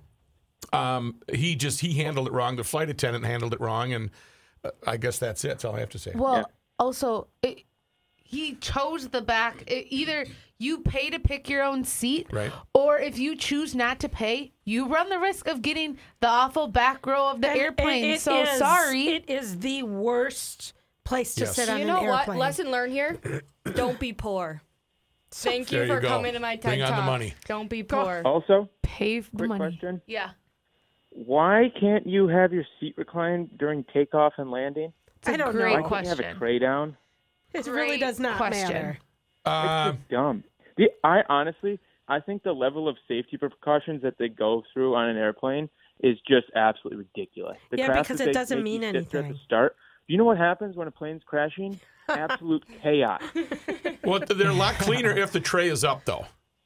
Speaker 1: um, he just he handled it wrong. The flight attendant handled it wrong, and uh, I guess that's it. That's all I have to say.
Speaker 3: Well, also, it, he chose the back. It, either you pay to pick your own seat,
Speaker 1: Right.
Speaker 3: or if you choose not to pay, you run the risk of getting the awful back row of the
Speaker 2: And-
Speaker 3: airplane.
Speaker 2: and it
Speaker 3: so
Speaker 2: is-
Speaker 3: sorry.
Speaker 2: It is the worst place to
Speaker 1: Yes.
Speaker 2: sit on
Speaker 4: You
Speaker 2: an
Speaker 4: know what?
Speaker 2: airplane.
Speaker 4: Lesson learned here: don't be poor. Thank you
Speaker 1: There you
Speaker 4: for
Speaker 1: go.
Speaker 4: coming to my TED
Speaker 1: Bring on the
Speaker 4: Talk.
Speaker 1: money.
Speaker 4: Don't be poor.
Speaker 6: also,
Speaker 3: Pay the
Speaker 6: quick
Speaker 3: money.
Speaker 6: question:
Speaker 3: Yeah.
Speaker 6: why can't you have your seat reclined during takeoff and landing?
Speaker 3: It's a
Speaker 2: I don't
Speaker 3: great
Speaker 2: know.
Speaker 6: Why can't you have a
Speaker 3: question.
Speaker 6: tray down?
Speaker 2: It really
Speaker 3: Great
Speaker 2: does not
Speaker 3: question.
Speaker 2: matter.
Speaker 1: Uh,
Speaker 6: It's just dumb. The, I honestly, I think the level of safety precautions that they go through on an airplane is just absolutely ridiculous. The
Speaker 2: Yeah,
Speaker 6: crap
Speaker 2: because
Speaker 6: that
Speaker 2: it
Speaker 6: they
Speaker 2: doesn't
Speaker 6: make you
Speaker 2: mean
Speaker 6: sit through At
Speaker 2: anything.
Speaker 6: the start, you know what happens when a plane's crashing? Absolute chaos.
Speaker 1: well, they're a lot cleaner if the tray is up, though.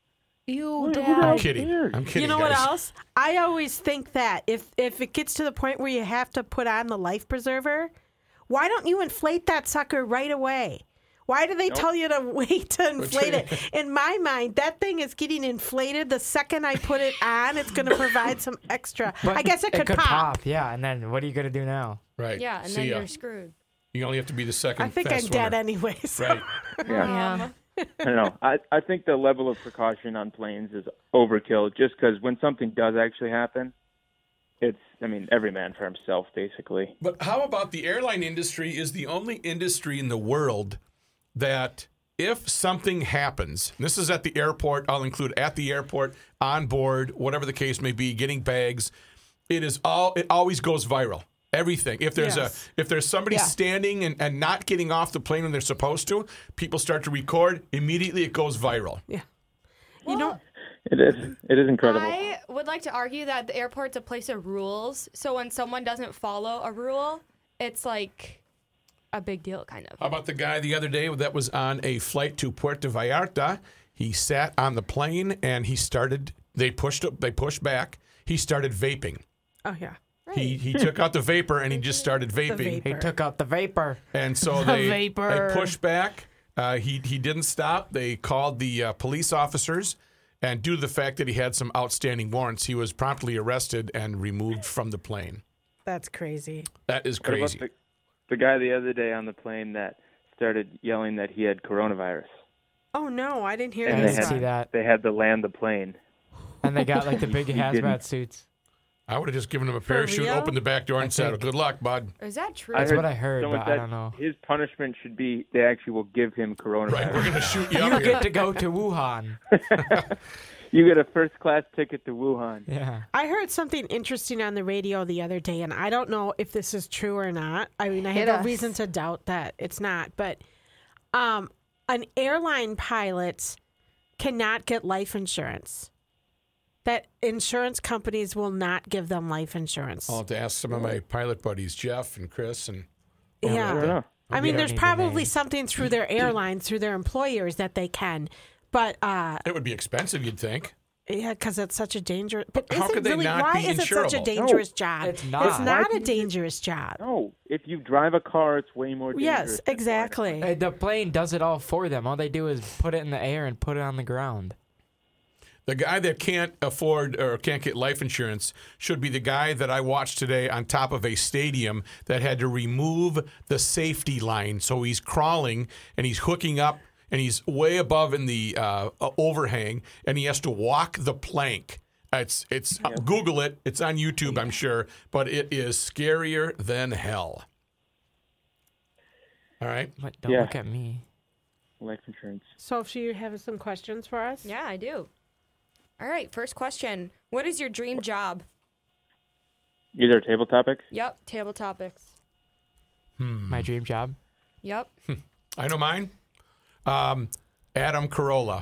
Speaker 3: You,
Speaker 6: Who the
Speaker 3: Dad.
Speaker 6: hell
Speaker 1: I'm kidding.
Speaker 6: cares?
Speaker 1: I'm kidding.
Speaker 2: You know
Speaker 1: guys.
Speaker 2: what else? I always think that if if it gets to the point where you have to put on the life preserver, why don't you inflate that sucker right away? Why do they tell you to wait to inflate it? In my mind, that thing is getting inflated the second I put it on. It's going to provide some extra. I guess it could, pop.
Speaker 5: Yeah, and then what are you gonna do now?
Speaker 1: Right.
Speaker 4: Yeah, and
Speaker 1: See
Speaker 4: then
Speaker 1: ya.
Speaker 4: you're screwed.
Speaker 1: You only have to be the second.
Speaker 2: I think
Speaker 1: fast
Speaker 2: I'm dead
Speaker 1: swimmer.
Speaker 2: anyway. So.
Speaker 1: Right.
Speaker 6: Yeah.
Speaker 3: Yeah.
Speaker 6: I don't know. I, I think the level of precaution on planes is overkill just because when something does actually happen, it's, I mean, every man for himself, basically.
Speaker 1: But how about the airline industry is the only industry in the world that if something happens, and this is at the airport, I'll include at the airport, on board, whatever the case may be, getting bags, it is all it always goes viral. Everything. If there's
Speaker 2: Yes.
Speaker 1: a if there's somebody
Speaker 3: Yeah.
Speaker 1: standing and, and not getting off the plane when they're supposed to, people start to record, immediately it goes viral.
Speaker 2: Yeah. You know,
Speaker 6: It is. It is incredible.
Speaker 4: I would like to argue that the airport's a place of rules. So when someone doesn't follow a rule, it's like a big deal, kind of.
Speaker 1: How about the guy the other day that was on a flight to Puerto Vallarta? He sat on the plane and he started. They pushed up. They pushed back. He started vaping.
Speaker 2: oh yeah.
Speaker 1: He he took out the vapor and he just started vaping.
Speaker 2: vapor.
Speaker 5: He took out the vapor.
Speaker 1: And so they
Speaker 3: vapor.
Speaker 1: they pushed back. Uh, he he didn't stop. They called the uh, police officers, and due to the fact that he had some outstanding warrants, he was promptly arrested and removed from the plane.
Speaker 2: That's crazy.
Speaker 1: That is
Speaker 6: What about
Speaker 1: crazy.
Speaker 6: the, the guy the other day on the plane that started yelling that he had coronavirus?
Speaker 2: Oh no, I didn't hear
Speaker 6: And
Speaker 5: I
Speaker 6: they
Speaker 2: this.
Speaker 5: didn't
Speaker 6: had,
Speaker 5: see that.
Speaker 6: They had to land the plane.
Speaker 5: And they got like the big
Speaker 6: He
Speaker 5: hazmat
Speaker 6: didn't.
Speaker 5: suits.
Speaker 1: I would have just given him a parachute,
Speaker 2: real?
Speaker 1: opened the back door, and said,
Speaker 5: think-
Speaker 1: "Good luck, bud."
Speaker 4: Is that true?
Speaker 5: That's what I heard,
Speaker 6: someone
Speaker 5: but I
Speaker 6: said
Speaker 5: don't know.
Speaker 6: His punishment should be they actually will give him coronavirus.
Speaker 1: Right, we're gonna shoot you
Speaker 5: You
Speaker 1: up here.
Speaker 5: get to go to Wuhan.
Speaker 6: You get a first class ticket to Wuhan.
Speaker 5: Yeah.
Speaker 2: I heard something interesting on the radio the other day, and I don't know if this is true or not. I mean, I
Speaker 3: Hit
Speaker 2: have no
Speaker 3: us.
Speaker 2: reason to doubt that it's not, but um, an airline pilot cannot get life insurance. That insurance companies will not give them life insurance.
Speaker 1: I'll have to ask some of my pilot buddies, Jeff and Chris, and
Speaker 6: I don't
Speaker 2: yeah.
Speaker 6: know.
Speaker 2: I
Speaker 5: We
Speaker 2: mean,
Speaker 5: don't
Speaker 2: there's
Speaker 5: need the
Speaker 2: probably
Speaker 5: name.
Speaker 2: something through their airlines, through their employers that they can. But uh,
Speaker 1: it would be expensive, you'd think.
Speaker 2: yeah, because it's such a dangerous. But
Speaker 1: How
Speaker 2: is
Speaker 1: could
Speaker 2: it
Speaker 1: they
Speaker 2: really?
Speaker 1: not
Speaker 2: Why
Speaker 1: be
Speaker 2: is it such a
Speaker 1: insurable?
Speaker 2: dangerous
Speaker 6: No,
Speaker 2: job?
Speaker 5: it's not.
Speaker 2: It's not
Speaker 6: Why
Speaker 2: a
Speaker 6: do you-
Speaker 2: dangerous job.
Speaker 6: No, if you drive a car, it's way more dangerous.
Speaker 2: Yes,
Speaker 6: than flying a
Speaker 2: exactly.
Speaker 5: Uh, The plane does it all for them. All they do is put it in the air and put it on the ground.
Speaker 1: The guy that can't afford or can't get life insurance should be the guy that I watched today on top of a stadium that had to remove the safety line. So he's crawling and he's hooking up and he's way above in the uh, overhang and he has to walk the plank. It's it's uh, Google it. It's on YouTube, I'm sure, but it is scarier than hell. All right.
Speaker 5: But don't
Speaker 6: Yeah.
Speaker 5: look at me.
Speaker 6: Life insurance.
Speaker 2: Sophie, you have some questions for us?
Speaker 4: Yeah, I do. All right, first question. What is your dream job?
Speaker 6: Either table topics.
Speaker 4: Yep, table topics.
Speaker 5: My dream job.
Speaker 4: Yep.
Speaker 1: I know mine. Um, Adam Carolla.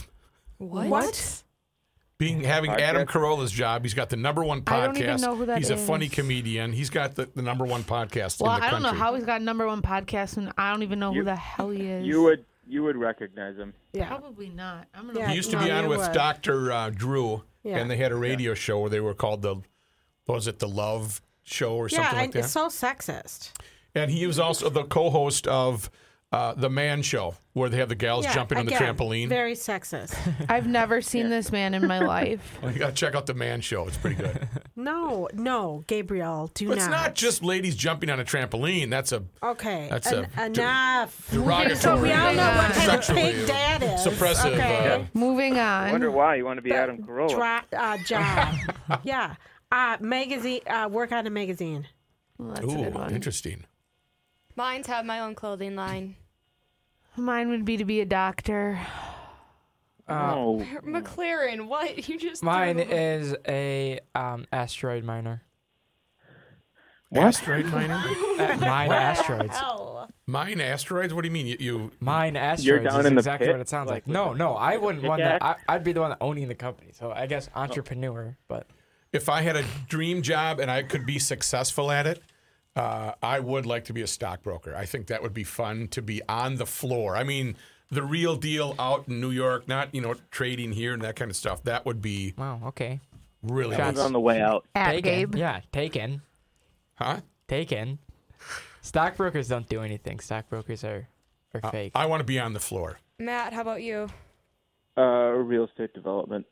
Speaker 4: What?
Speaker 1: Being having
Speaker 6: Podcast?
Speaker 1: Adam Carolla's job, he's got the number one podcast.
Speaker 3: I don't even know who that
Speaker 1: he's a
Speaker 3: is.
Speaker 1: funny comedian. He's got the, the number one podcast
Speaker 3: Well,
Speaker 1: in the
Speaker 3: I don't
Speaker 1: country.
Speaker 3: know how he's got number one podcast, and I don't even know
Speaker 6: You-
Speaker 3: who the hell he is.
Speaker 6: You would you would recognize him.
Speaker 2: Yeah.
Speaker 3: Probably not. I'm gonna.
Speaker 2: Yeah,
Speaker 1: He used to
Speaker 2: no,
Speaker 1: be on
Speaker 2: you
Speaker 1: with
Speaker 2: would.
Speaker 1: Doctor Uh, Drew,
Speaker 2: Yeah.
Speaker 1: and they had a radio show where they were called the, what was it, the Love Show or
Speaker 2: Yeah,
Speaker 1: something like
Speaker 2: and
Speaker 1: that.
Speaker 2: it's so sexist.
Speaker 1: And he was also the co-host of uh, the Man Show, where they have the gals
Speaker 2: Yeah,
Speaker 1: jumping on the
Speaker 2: again,
Speaker 1: trampoline.
Speaker 2: Very sexist.
Speaker 3: I've never seen this man in my life.
Speaker 1: Well, you got to check out the Man Show. It's pretty good.
Speaker 2: No, no, Gabriel, do
Speaker 1: But it's
Speaker 2: not.
Speaker 1: not just ladies jumping on a trampoline. That's a
Speaker 2: Okay,
Speaker 1: That's
Speaker 2: en-
Speaker 1: a-
Speaker 2: enough.
Speaker 1: derogatory,
Speaker 2: So we all know what kind of
Speaker 1: sexually
Speaker 2: pig that is.
Speaker 1: suppressive.
Speaker 2: Okay.
Speaker 1: Uh,
Speaker 3: Moving
Speaker 6: I wonder
Speaker 3: on.
Speaker 6: why you want to be Adam Carolla.
Speaker 2: Dra- uh, job. yeah. Uh, magazine. Uh, work on a magazine.
Speaker 3: Well, that's a good
Speaker 1: ooh,
Speaker 3: one.
Speaker 1: interesting.
Speaker 4: Mine's have my own clothing line.
Speaker 3: Mine would be to be a doctor.
Speaker 6: Oh,
Speaker 4: McLaren, what? You just
Speaker 5: Mine
Speaker 4: threw-
Speaker 5: is a um, asteroid miner.
Speaker 1: Asteroid miner?
Speaker 5: Uh, mine asteroids.
Speaker 4: Hell.
Speaker 1: Mine asteroids? What do you mean? You, you
Speaker 5: Mine asteroids
Speaker 6: down
Speaker 5: is
Speaker 6: in the
Speaker 5: exactly
Speaker 6: pit?
Speaker 5: what it sounds like.
Speaker 6: Like
Speaker 5: No,
Speaker 6: with
Speaker 5: no, I wouldn't want that. I,
Speaker 6: pickaxe?
Speaker 5: I'd be the one owning the company. So I guess entrepreneur, but
Speaker 1: if I had a dream job and I could be successful at it, uh, I would like to be a stockbroker. I think that would be fun to be on the floor. I mean, the real deal out in New York, not, you know, trading here and that kind of stuff. That would be
Speaker 5: wow, okay.
Speaker 1: really
Speaker 5: Shots.
Speaker 1: nice.
Speaker 6: on the way out.
Speaker 3: At
Speaker 5: Taken.
Speaker 3: Gabe.
Speaker 5: Yeah, taken.
Speaker 1: Huh?
Speaker 5: Taken. Stockbrokers don't do anything. Stockbrokers are, are
Speaker 1: Uh,
Speaker 5: fake.
Speaker 1: I want to be on the floor.
Speaker 4: Matt, how about you?
Speaker 6: Uh, real estate development.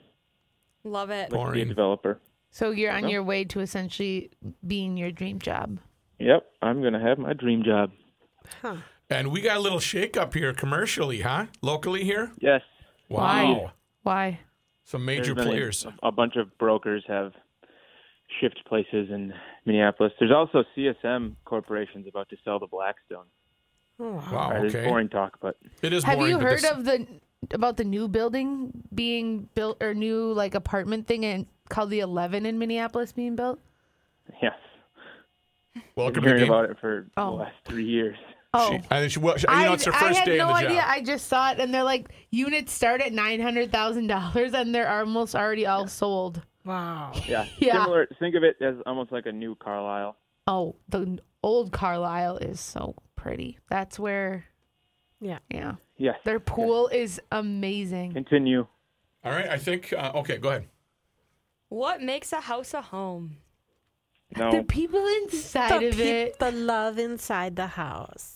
Speaker 4: Love it.
Speaker 6: Like to be a
Speaker 1: Boring.
Speaker 6: developer.
Speaker 3: So you're on
Speaker 6: No.
Speaker 3: your way to essentially being your dream job.
Speaker 6: Yep, I'm gonna have my dream job.
Speaker 2: Huh.
Speaker 1: And we got a little shakeup here commercially, huh? Locally here?
Speaker 6: Yes.
Speaker 1: Wow.
Speaker 3: Why?
Speaker 1: Some major
Speaker 6: There's been a-
Speaker 1: players.
Speaker 6: A, bunch of brokers have shift places in Minneapolis. There's also C S M Corporation's about to sell to Blackstone.
Speaker 2: Oh, wow.
Speaker 1: Wow,
Speaker 6: All right,
Speaker 1: okay.
Speaker 6: It's boring talk, but
Speaker 1: It is
Speaker 3: Have
Speaker 1: boring,
Speaker 3: you
Speaker 1: but
Speaker 3: heard
Speaker 1: this-
Speaker 3: of the about the new building being built or new like apartment thing and called the Eleven in Minneapolis being built?
Speaker 6: yes, I've
Speaker 1: Welcome
Speaker 6: been
Speaker 1: to
Speaker 6: hearing
Speaker 1: game.
Speaker 6: about it for
Speaker 3: Oh.
Speaker 6: the last three years.
Speaker 3: Oh,
Speaker 1: She, I think she, well, she, you know, it's her
Speaker 3: I
Speaker 1: first
Speaker 3: had
Speaker 1: day
Speaker 3: no
Speaker 1: on the
Speaker 3: idea.
Speaker 1: job.
Speaker 3: I just saw it, and they're like units start at nine hundred thousand dollars, and they're almost already all sold.
Speaker 2: Wow.
Speaker 6: Yeah,
Speaker 3: Yeah.
Speaker 6: similar. Think of it as almost like a new Carlisle.
Speaker 3: Oh, the old Carlisle is so pretty. That's where,
Speaker 2: Yeah.
Speaker 3: yeah,
Speaker 6: Yes.
Speaker 3: their pool is amazing.
Speaker 6: Continue.
Speaker 1: All right, I think, uh, okay, go ahead.
Speaker 4: What makes a house a home?
Speaker 6: No.
Speaker 3: The people inside
Speaker 2: The,
Speaker 3: of
Speaker 2: peop-
Speaker 3: it.
Speaker 2: the love inside the house.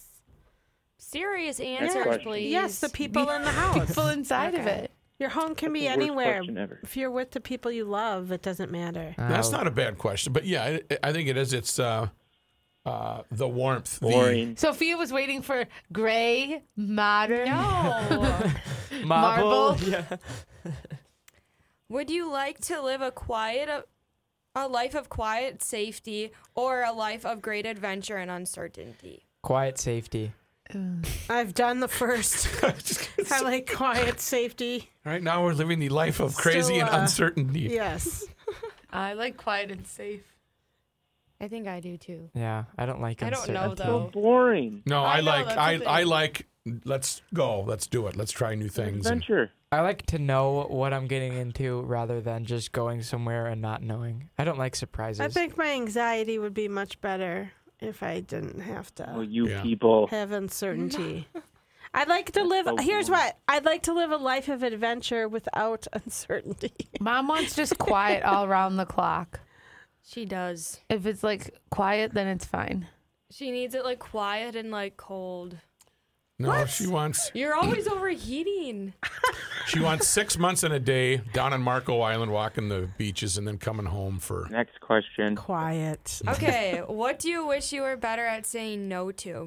Speaker 4: Serious answers,
Speaker 6: question.
Speaker 4: please.
Speaker 2: Yes, the people in the house.
Speaker 3: People inside of
Speaker 4: Okay.
Speaker 3: it.
Speaker 2: Your home can be
Speaker 6: That's the worst
Speaker 2: anywhere.
Speaker 6: question ever.
Speaker 2: If you're with the people you love, it doesn't matter.
Speaker 1: That's
Speaker 5: Uh,
Speaker 1: not a bad question, but yeah, I, I think it is. It's uh, uh, the warmth. the-
Speaker 6: Boring.
Speaker 3: Sophia was waiting for gray, modern.
Speaker 4: No.
Speaker 3: Marble.
Speaker 5: Yeah.
Speaker 4: Would you like to live a quiet, a, a life of quiet safety, or a life of great adventure and uncertainty?
Speaker 5: Quiet safety.
Speaker 2: I've done the first. I like quiet safety.
Speaker 1: Right now we're living the life of crazy
Speaker 2: Still,
Speaker 1: and
Speaker 2: uh,
Speaker 1: uncertainty.
Speaker 2: Yes.
Speaker 3: I like quiet and safe.
Speaker 4: I think I do too.
Speaker 5: Yeah, I don't like
Speaker 4: I don't know,
Speaker 5: uncertainty.
Speaker 4: though.
Speaker 6: So boring.
Speaker 1: No,
Speaker 4: I
Speaker 1: I,
Speaker 4: know,
Speaker 1: like
Speaker 4: that's the
Speaker 1: I
Speaker 4: thing.
Speaker 1: I like let's go. Let's do it. Let's try new things. and-
Speaker 6: Adventure.
Speaker 5: I like to know what I'm getting into rather than just going somewhere and not knowing. I don't like surprises.
Speaker 2: I think my anxiety would be much better if I didn't have to
Speaker 6: Oh, you
Speaker 1: Yeah.
Speaker 6: people.
Speaker 2: have uncertainty. I'd like to
Speaker 6: That's
Speaker 2: live.
Speaker 6: so
Speaker 2: Here's
Speaker 6: boring.
Speaker 2: what I'd like to live a life of adventure without uncertainty.
Speaker 3: Mom wants just quiet all around the clock.
Speaker 4: She does.
Speaker 3: If it's like quiet, then it's fine.
Speaker 4: She needs it like quiet and like cold.
Speaker 1: No, she wants
Speaker 4: You're always overheating.
Speaker 1: she wants six months and a day down on Marco Island, walking the beaches, and then coming home for.
Speaker 6: Next question.
Speaker 2: Quiet.
Speaker 4: Okay, what do you wish you were better at saying no to?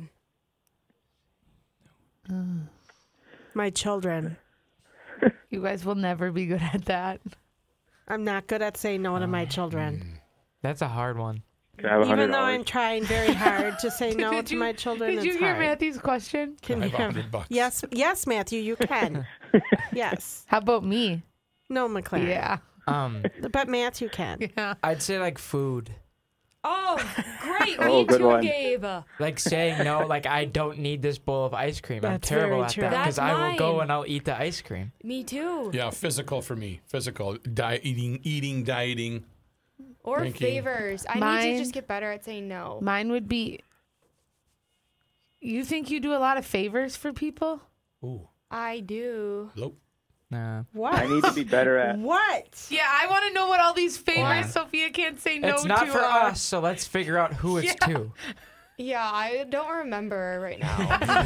Speaker 2: My children.
Speaker 3: You guys will never be good at that.
Speaker 2: I'm not good at saying no to my children.
Speaker 5: That's a hard one.
Speaker 6: Can I have a hundred
Speaker 2: Even though I'm
Speaker 6: dollars?
Speaker 2: trying very hard to say no
Speaker 3: Did
Speaker 2: to
Speaker 3: you-
Speaker 2: my children,
Speaker 3: Did
Speaker 2: it's
Speaker 3: you hear
Speaker 2: hard.
Speaker 3: Matthew's question?
Speaker 2: Can
Speaker 1: I
Speaker 2: you
Speaker 1: have a
Speaker 2: have?
Speaker 1: hundred bucks.
Speaker 2: Yes, yes, Matthew, you can. Yes.
Speaker 3: How about me?
Speaker 2: No, McLaren.
Speaker 3: Yeah.
Speaker 5: Um,
Speaker 2: But Matthew can.
Speaker 3: Yeah.
Speaker 5: I'd say like food.
Speaker 4: Oh, great.
Speaker 6: Oh,
Speaker 4: Me
Speaker 6: good
Speaker 4: too,
Speaker 6: one.
Speaker 4: Gabe.
Speaker 5: Like saying no, like I don't need this bowl of ice cream. I'm
Speaker 2: That's
Speaker 5: terrible
Speaker 2: very
Speaker 5: at
Speaker 2: true.
Speaker 5: that because
Speaker 4: That's
Speaker 5: I will go
Speaker 4: mine.
Speaker 5: and I'll eat the ice cream.
Speaker 4: Me too.
Speaker 1: Yeah, physical for me. Physical diet, eating, eating, dieting.
Speaker 4: Or
Speaker 1: Thank you.
Speaker 4: favors. I need
Speaker 3: Mine-
Speaker 4: to just get better at saying no.
Speaker 3: Mine would be. You think you do a lot of favors for people?
Speaker 1: Ooh,
Speaker 4: I do.
Speaker 1: nope.
Speaker 5: Nah.
Speaker 2: What?
Speaker 6: I need to be better at.
Speaker 2: What?
Speaker 3: Yeah, I want to know what all these favors
Speaker 5: Yeah.
Speaker 3: Sophia can't say no
Speaker 5: It's
Speaker 3: to.
Speaker 5: not for
Speaker 3: are.
Speaker 5: us, so let's figure out who it's
Speaker 3: Yeah.
Speaker 5: to.
Speaker 4: Yeah, I don't remember right now.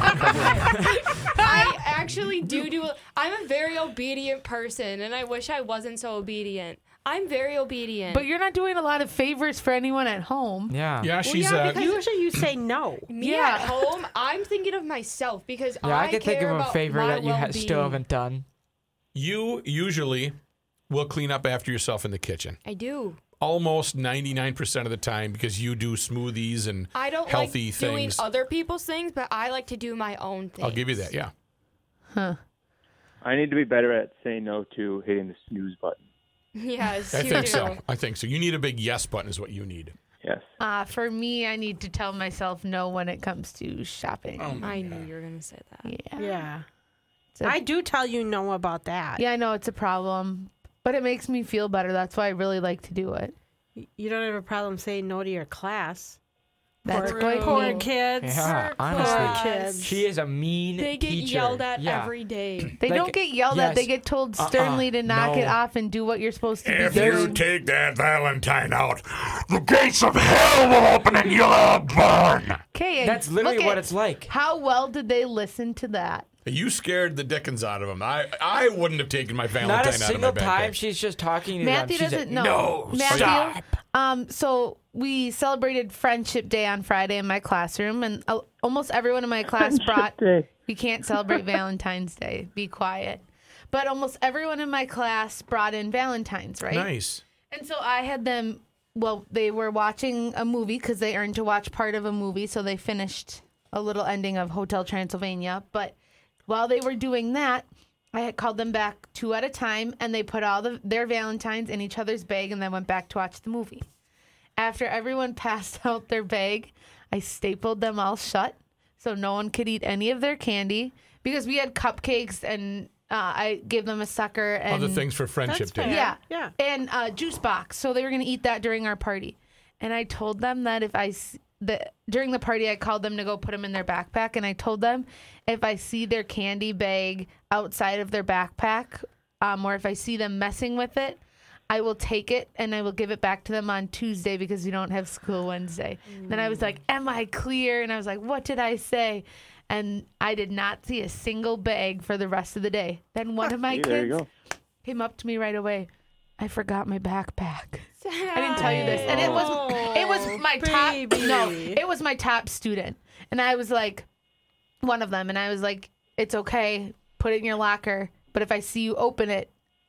Speaker 4: I actually do do. I'm a very obedient person, and I wish I wasn't so obedient. I'm very obedient.
Speaker 3: But you're not doing a lot of favors for anyone at home.
Speaker 5: Yeah.
Speaker 1: Yeah, she's
Speaker 4: yeah,
Speaker 1: uh,
Speaker 4: because-
Speaker 2: Usually you say no.
Speaker 4: me
Speaker 3: Yeah.
Speaker 4: at home, I'm thinking of myself because
Speaker 5: Yeah, I,
Speaker 4: I
Speaker 5: can think
Speaker 4: care
Speaker 5: of a
Speaker 4: about
Speaker 5: favor
Speaker 4: my
Speaker 5: that you ha-
Speaker 4: well-being.
Speaker 5: still haven't done.
Speaker 1: you usually will clean up after yourself in the kitchen.
Speaker 4: I do.
Speaker 1: Almost ninety-nine percent of the time because you do smoothies and
Speaker 4: I don't
Speaker 1: healthy
Speaker 4: like
Speaker 1: things.
Speaker 4: doing other people's things, but I like to do my own things.
Speaker 1: I'll give you that, yeah.
Speaker 6: I need to be better at saying no to hitting the snooze button.
Speaker 4: Yes,
Speaker 1: I
Speaker 4: you
Speaker 1: think
Speaker 4: do.
Speaker 1: so. I think so. You need a big yes button is what you need.
Speaker 6: Yes.
Speaker 3: Uh, for me, I need to tell myself no when it comes to shopping.
Speaker 1: Oh, my
Speaker 4: I
Speaker 1: God.
Speaker 4: knew you were gonna say that.
Speaker 3: Yeah.
Speaker 2: Yeah.
Speaker 3: a-
Speaker 2: I do tell you no about that.
Speaker 3: Yeah, I know it's a problem, but it makes me feel better. That's why I really like to do it.
Speaker 2: You don't have a problem saying no to your class.
Speaker 3: That's
Speaker 2: poor,
Speaker 3: quite
Speaker 2: poor
Speaker 3: mean.
Speaker 2: kids.
Speaker 5: Yeah,
Speaker 4: Poor
Speaker 5: honestly.
Speaker 4: class.
Speaker 2: kids.
Speaker 5: She is a mean
Speaker 4: They get
Speaker 5: teacher.
Speaker 4: yelled at
Speaker 5: yeah.
Speaker 4: every day.
Speaker 3: They
Speaker 5: Like,
Speaker 3: don't get yelled at. They
Speaker 5: yes.
Speaker 3: get told
Speaker 5: Uh-uh.
Speaker 3: sternly to knock it
Speaker 5: No.
Speaker 3: off and do what you're supposed to
Speaker 1: If
Speaker 3: be
Speaker 1: you
Speaker 3: doing.
Speaker 1: take that Valentine out, the gates of hell will open and you'll all burn.
Speaker 3: Okay,
Speaker 5: That's literally
Speaker 3: look
Speaker 5: what
Speaker 3: at
Speaker 5: it's like.
Speaker 3: How well did they listen to that?
Speaker 1: You scared the dickens out of him. I I wouldn't have taken my Valentine
Speaker 5: Not a
Speaker 1: out of my
Speaker 5: single time
Speaker 1: backpack.
Speaker 5: she's just talking to
Speaker 3: Matthew
Speaker 5: them. She's
Speaker 3: doesn't
Speaker 5: like,
Speaker 3: know.
Speaker 1: No,
Speaker 3: Matthew,
Speaker 1: stop.
Speaker 3: Um, so we celebrated Friendship Day on Friday in my classroom, and uh, almost everyone in my class brought.
Speaker 6: Day.
Speaker 3: We can't celebrate Valentine's Day. Be quiet. But almost everyone in my class brought in Valentines, right?
Speaker 1: Nice.
Speaker 3: And so I had them. Well, they were watching a movie because they earned to watch part of a movie, so they finished a little ending of Hotel Transylvania. But while they were doing that, I had called them back two at a time, and they put all the, their Valentines in each other's bag and then went back to watch the movie. After everyone passed out their bag, I stapled them all shut so no one could eat any of their candy because we had cupcakes and uh, I gave them a sucker and
Speaker 1: Other things for friendship
Speaker 2: That's fair.
Speaker 1: day.
Speaker 3: yeah.
Speaker 2: Yeah.
Speaker 3: And uh, juice box. So they were going to eat that during our party. And I told them that if I, s- the, during the party, I called them to go put them in their backpack. And I told them if I see their candy bag outside of their backpack, um, or if I see them messing with it, I will take it and I will give it back to them on Tuesday because we don't have school Wednesday. Then I was like, am I clear? And I was like, what did I say? And I did not see a single bag for the rest of the day. Then one of my
Speaker 6: Hey, there you
Speaker 3: kids
Speaker 6: go.
Speaker 3: came up to me right away. I forgot my backpack. I didn't tell you this, and it was it was my top
Speaker 2: baby.
Speaker 3: no, it was my top student, and I was like one of them, and I was like, it's okay, put it in your locker, but if I see you open it,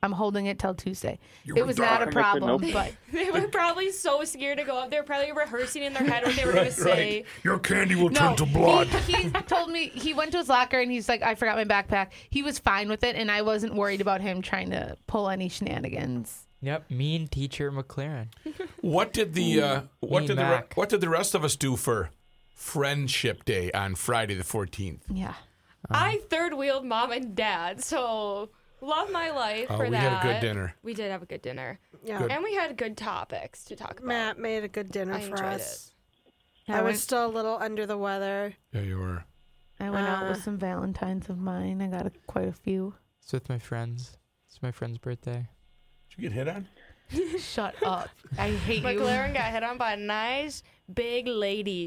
Speaker 3: I'm holding it till Tuesday.
Speaker 1: You
Speaker 3: It
Speaker 1: were
Speaker 3: was not a
Speaker 6: dark.
Speaker 3: problem,
Speaker 6: Nope.
Speaker 3: but
Speaker 4: They were probably so scared to go up. They were probably rehearsing in their head what they were going to say.
Speaker 1: Your candy will
Speaker 3: no. He, he told me he went to his locker and he's like, I forgot my backpack. He was fine with it, and I wasn't worried about him trying to pull any shenanigans.
Speaker 5: Yep, mean teacher McLaren.
Speaker 1: What did the uh, what
Speaker 5: mean
Speaker 1: did the re-
Speaker 5: Mac.
Speaker 1: what did the rest of us do for Friendship Day on Friday the fourteenth?
Speaker 3: Yeah.
Speaker 4: I third wheeled mom and dad, so love my life
Speaker 1: Oh,
Speaker 4: for
Speaker 1: we
Speaker 4: that.
Speaker 1: had a good dinner.
Speaker 4: We did have a good dinner.
Speaker 2: Yeah.
Speaker 1: Good.
Speaker 4: And we had good topics to talk about.
Speaker 2: Matt made a good dinner
Speaker 4: I
Speaker 2: for
Speaker 4: enjoyed
Speaker 2: us.
Speaker 3: I
Speaker 2: I was
Speaker 3: went,
Speaker 2: still a little under the weather.
Speaker 1: Yeah, you were.
Speaker 3: I went out
Speaker 2: Uh,
Speaker 3: with some Valentines of mine. I got a, quite a few.
Speaker 5: It's with my friends. It's my friend's birthday.
Speaker 1: Did you get hit on?
Speaker 3: Shut up. I hate you.
Speaker 4: McLaren got hit on by a nice big lady.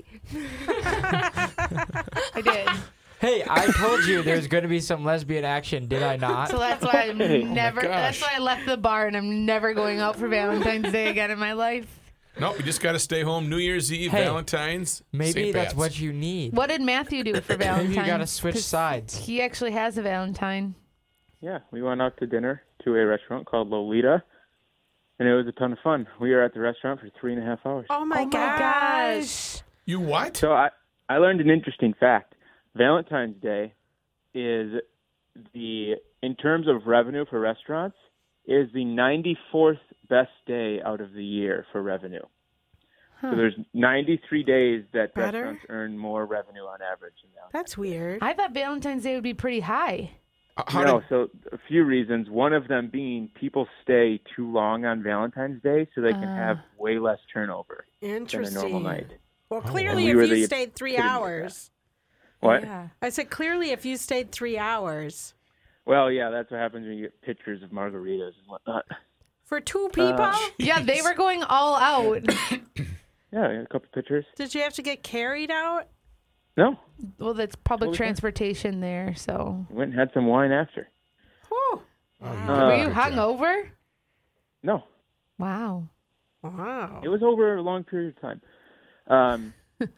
Speaker 3: I did.
Speaker 5: Hey, I told you there's going to be some lesbian action, did I not?
Speaker 3: So that's why I'm
Speaker 6: Hey. Oh my
Speaker 3: never. that's
Speaker 1: gosh.
Speaker 3: why I left the bar, and I'm never going out for Valentine's Day again in my life.
Speaker 1: Nope, you just got to stay home. New Year's Eve,
Speaker 5: Hey,
Speaker 1: Valentine's.
Speaker 5: Maybe
Speaker 1: Saint
Speaker 5: that's
Speaker 1: Pat's.
Speaker 5: what you need.
Speaker 3: What did Matthew do for Valentine's?
Speaker 5: Maybe you got to switch
Speaker 3: 'Cause
Speaker 5: sides.
Speaker 3: He actually has a Valentine.
Speaker 6: Yeah, we went out to dinner to a restaurant called Lolita, and it was a ton of fun. We were at the restaurant for three and a half hours.
Speaker 2: Oh my,
Speaker 3: Oh my
Speaker 2: gosh.
Speaker 3: gosh.
Speaker 1: You what?
Speaker 6: So I, I learned an interesting fact. Valentine's Day is the, in terms of revenue for restaurants, is the ninety-fourth best day out of the year for revenue.
Speaker 3: Huh.
Speaker 6: So there's ninety-three days that
Speaker 2: Better?
Speaker 6: restaurants earn more revenue on average than Valentine's.
Speaker 2: That's weird.
Speaker 3: I thought Valentine's Day would be pretty high.
Speaker 1: Uh, How
Speaker 6: no,
Speaker 1: did,
Speaker 6: so a few reasons. One of them being people stay too long on Valentine's Day, so they can
Speaker 3: Uh.
Speaker 6: have way less turnover than a
Speaker 2: Interesting.
Speaker 6: normal night.
Speaker 2: Well,
Speaker 1: Oh,
Speaker 2: clearly,
Speaker 6: we
Speaker 2: if
Speaker 6: were
Speaker 2: you
Speaker 6: the
Speaker 2: stayed three
Speaker 6: epitome of
Speaker 2: hours.
Speaker 6: What?
Speaker 3: Yeah.
Speaker 2: I said, clearly, if you stayed three hours.
Speaker 6: Well, yeah, that's what happens when you get pictures of margaritas and whatnot.
Speaker 2: For two people?
Speaker 6: Uh,
Speaker 3: Yeah, they were going all out.
Speaker 6: Yeah, a couple pictures.
Speaker 2: Did you have to get carried out?
Speaker 6: No,
Speaker 3: Well, that's public
Speaker 6: Totally fine.
Speaker 3: transportation there, so.
Speaker 6: went and had some wine after.
Speaker 2: Whew.
Speaker 1: Oh, you
Speaker 6: Uh,
Speaker 1: did
Speaker 3: Were
Speaker 1: a
Speaker 3: you
Speaker 1: good job.
Speaker 3: hungover?
Speaker 6: No,
Speaker 3: Wow.
Speaker 2: Wow.
Speaker 6: it was over a long period of time. Um,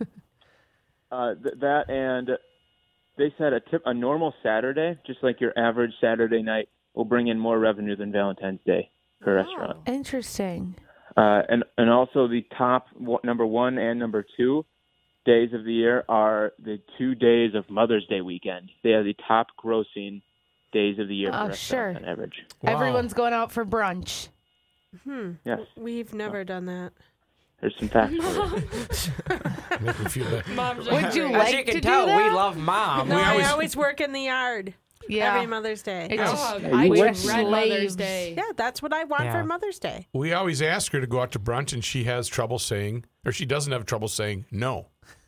Speaker 6: uh, th- that and they said a tip, a normal Saturday, just like your average Saturday night, will bring in more revenue than Valentine's Day per restaurant.
Speaker 3: Interesting.
Speaker 6: Uh, and and also the top w- number one and number two days of the year are the two days of Mother's Day weekend. They are the top grossing days of the year for
Speaker 3: Oh,
Speaker 6: restaurants
Speaker 3: sure.
Speaker 6: on average.
Speaker 1: Wow.
Speaker 3: Everyone's going out for brunch.
Speaker 2: Hmm.
Speaker 6: Yes,
Speaker 2: We've never done that.
Speaker 6: there's some facts for it.
Speaker 1: Make me feel bad.
Speaker 4: Mom's
Speaker 3: Would you
Speaker 5: As
Speaker 3: like
Speaker 5: you can
Speaker 3: to
Speaker 5: tell,
Speaker 3: do that?
Speaker 5: we love mom.
Speaker 2: No,
Speaker 1: We
Speaker 2: I
Speaker 1: always-
Speaker 2: always work in the yard
Speaker 3: Yeah.
Speaker 2: every Mother's Day.
Speaker 3: It's
Speaker 2: Oh.
Speaker 3: just-
Speaker 6: Yeah,
Speaker 4: I
Speaker 6: you
Speaker 4: would
Speaker 6: went-
Speaker 4: red Mother's
Speaker 3: slaves.
Speaker 4: Day.
Speaker 2: Yeah, that's what I want
Speaker 5: Yeah.
Speaker 2: for Mother's Day.
Speaker 1: We always ask her to go out to brunch, and she has trouble saying, or she doesn't have trouble saying no.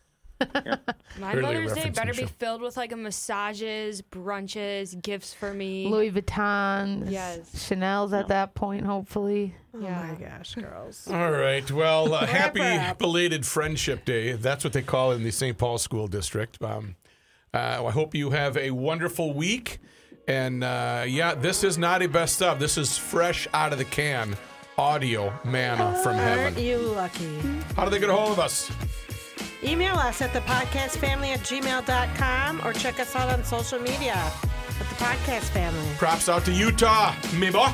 Speaker 4: My
Speaker 1: Clearly a
Speaker 4: Mother's Day
Speaker 1: reference
Speaker 4: better
Speaker 1: in the
Speaker 4: be
Speaker 1: show.
Speaker 4: filled with like a massages, brunches, gifts for me.
Speaker 3: Louis Vuitton.
Speaker 4: Yes.
Speaker 3: Chanel's at that point, hopefully.
Speaker 2: Oh
Speaker 4: Yeah.
Speaker 2: my gosh, girls.
Speaker 1: All right. Well, uh, happy
Speaker 2: up.
Speaker 1: belated Friendship Day. That's what they call it in the Saint Paul School District. Um, uh, I hope you have a wonderful week. And uh, yeah, this is not a best of. This is fresh out of the can audio manna from
Speaker 2: Aren't
Speaker 1: heaven.
Speaker 2: you lucky?
Speaker 1: How do they get a hold of us?
Speaker 2: Email us at thepodcastfamily at gmail dot com or check us out on social media at the Podcast Family.
Speaker 1: Props out to Utah, me boy.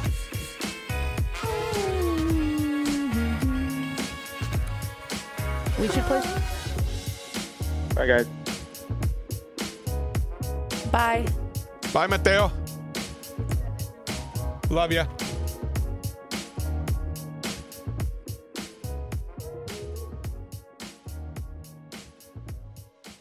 Speaker 3: We should play.
Speaker 6: Bye, guys.
Speaker 3: Bye.
Speaker 1: Bye, Mateo. Love ya.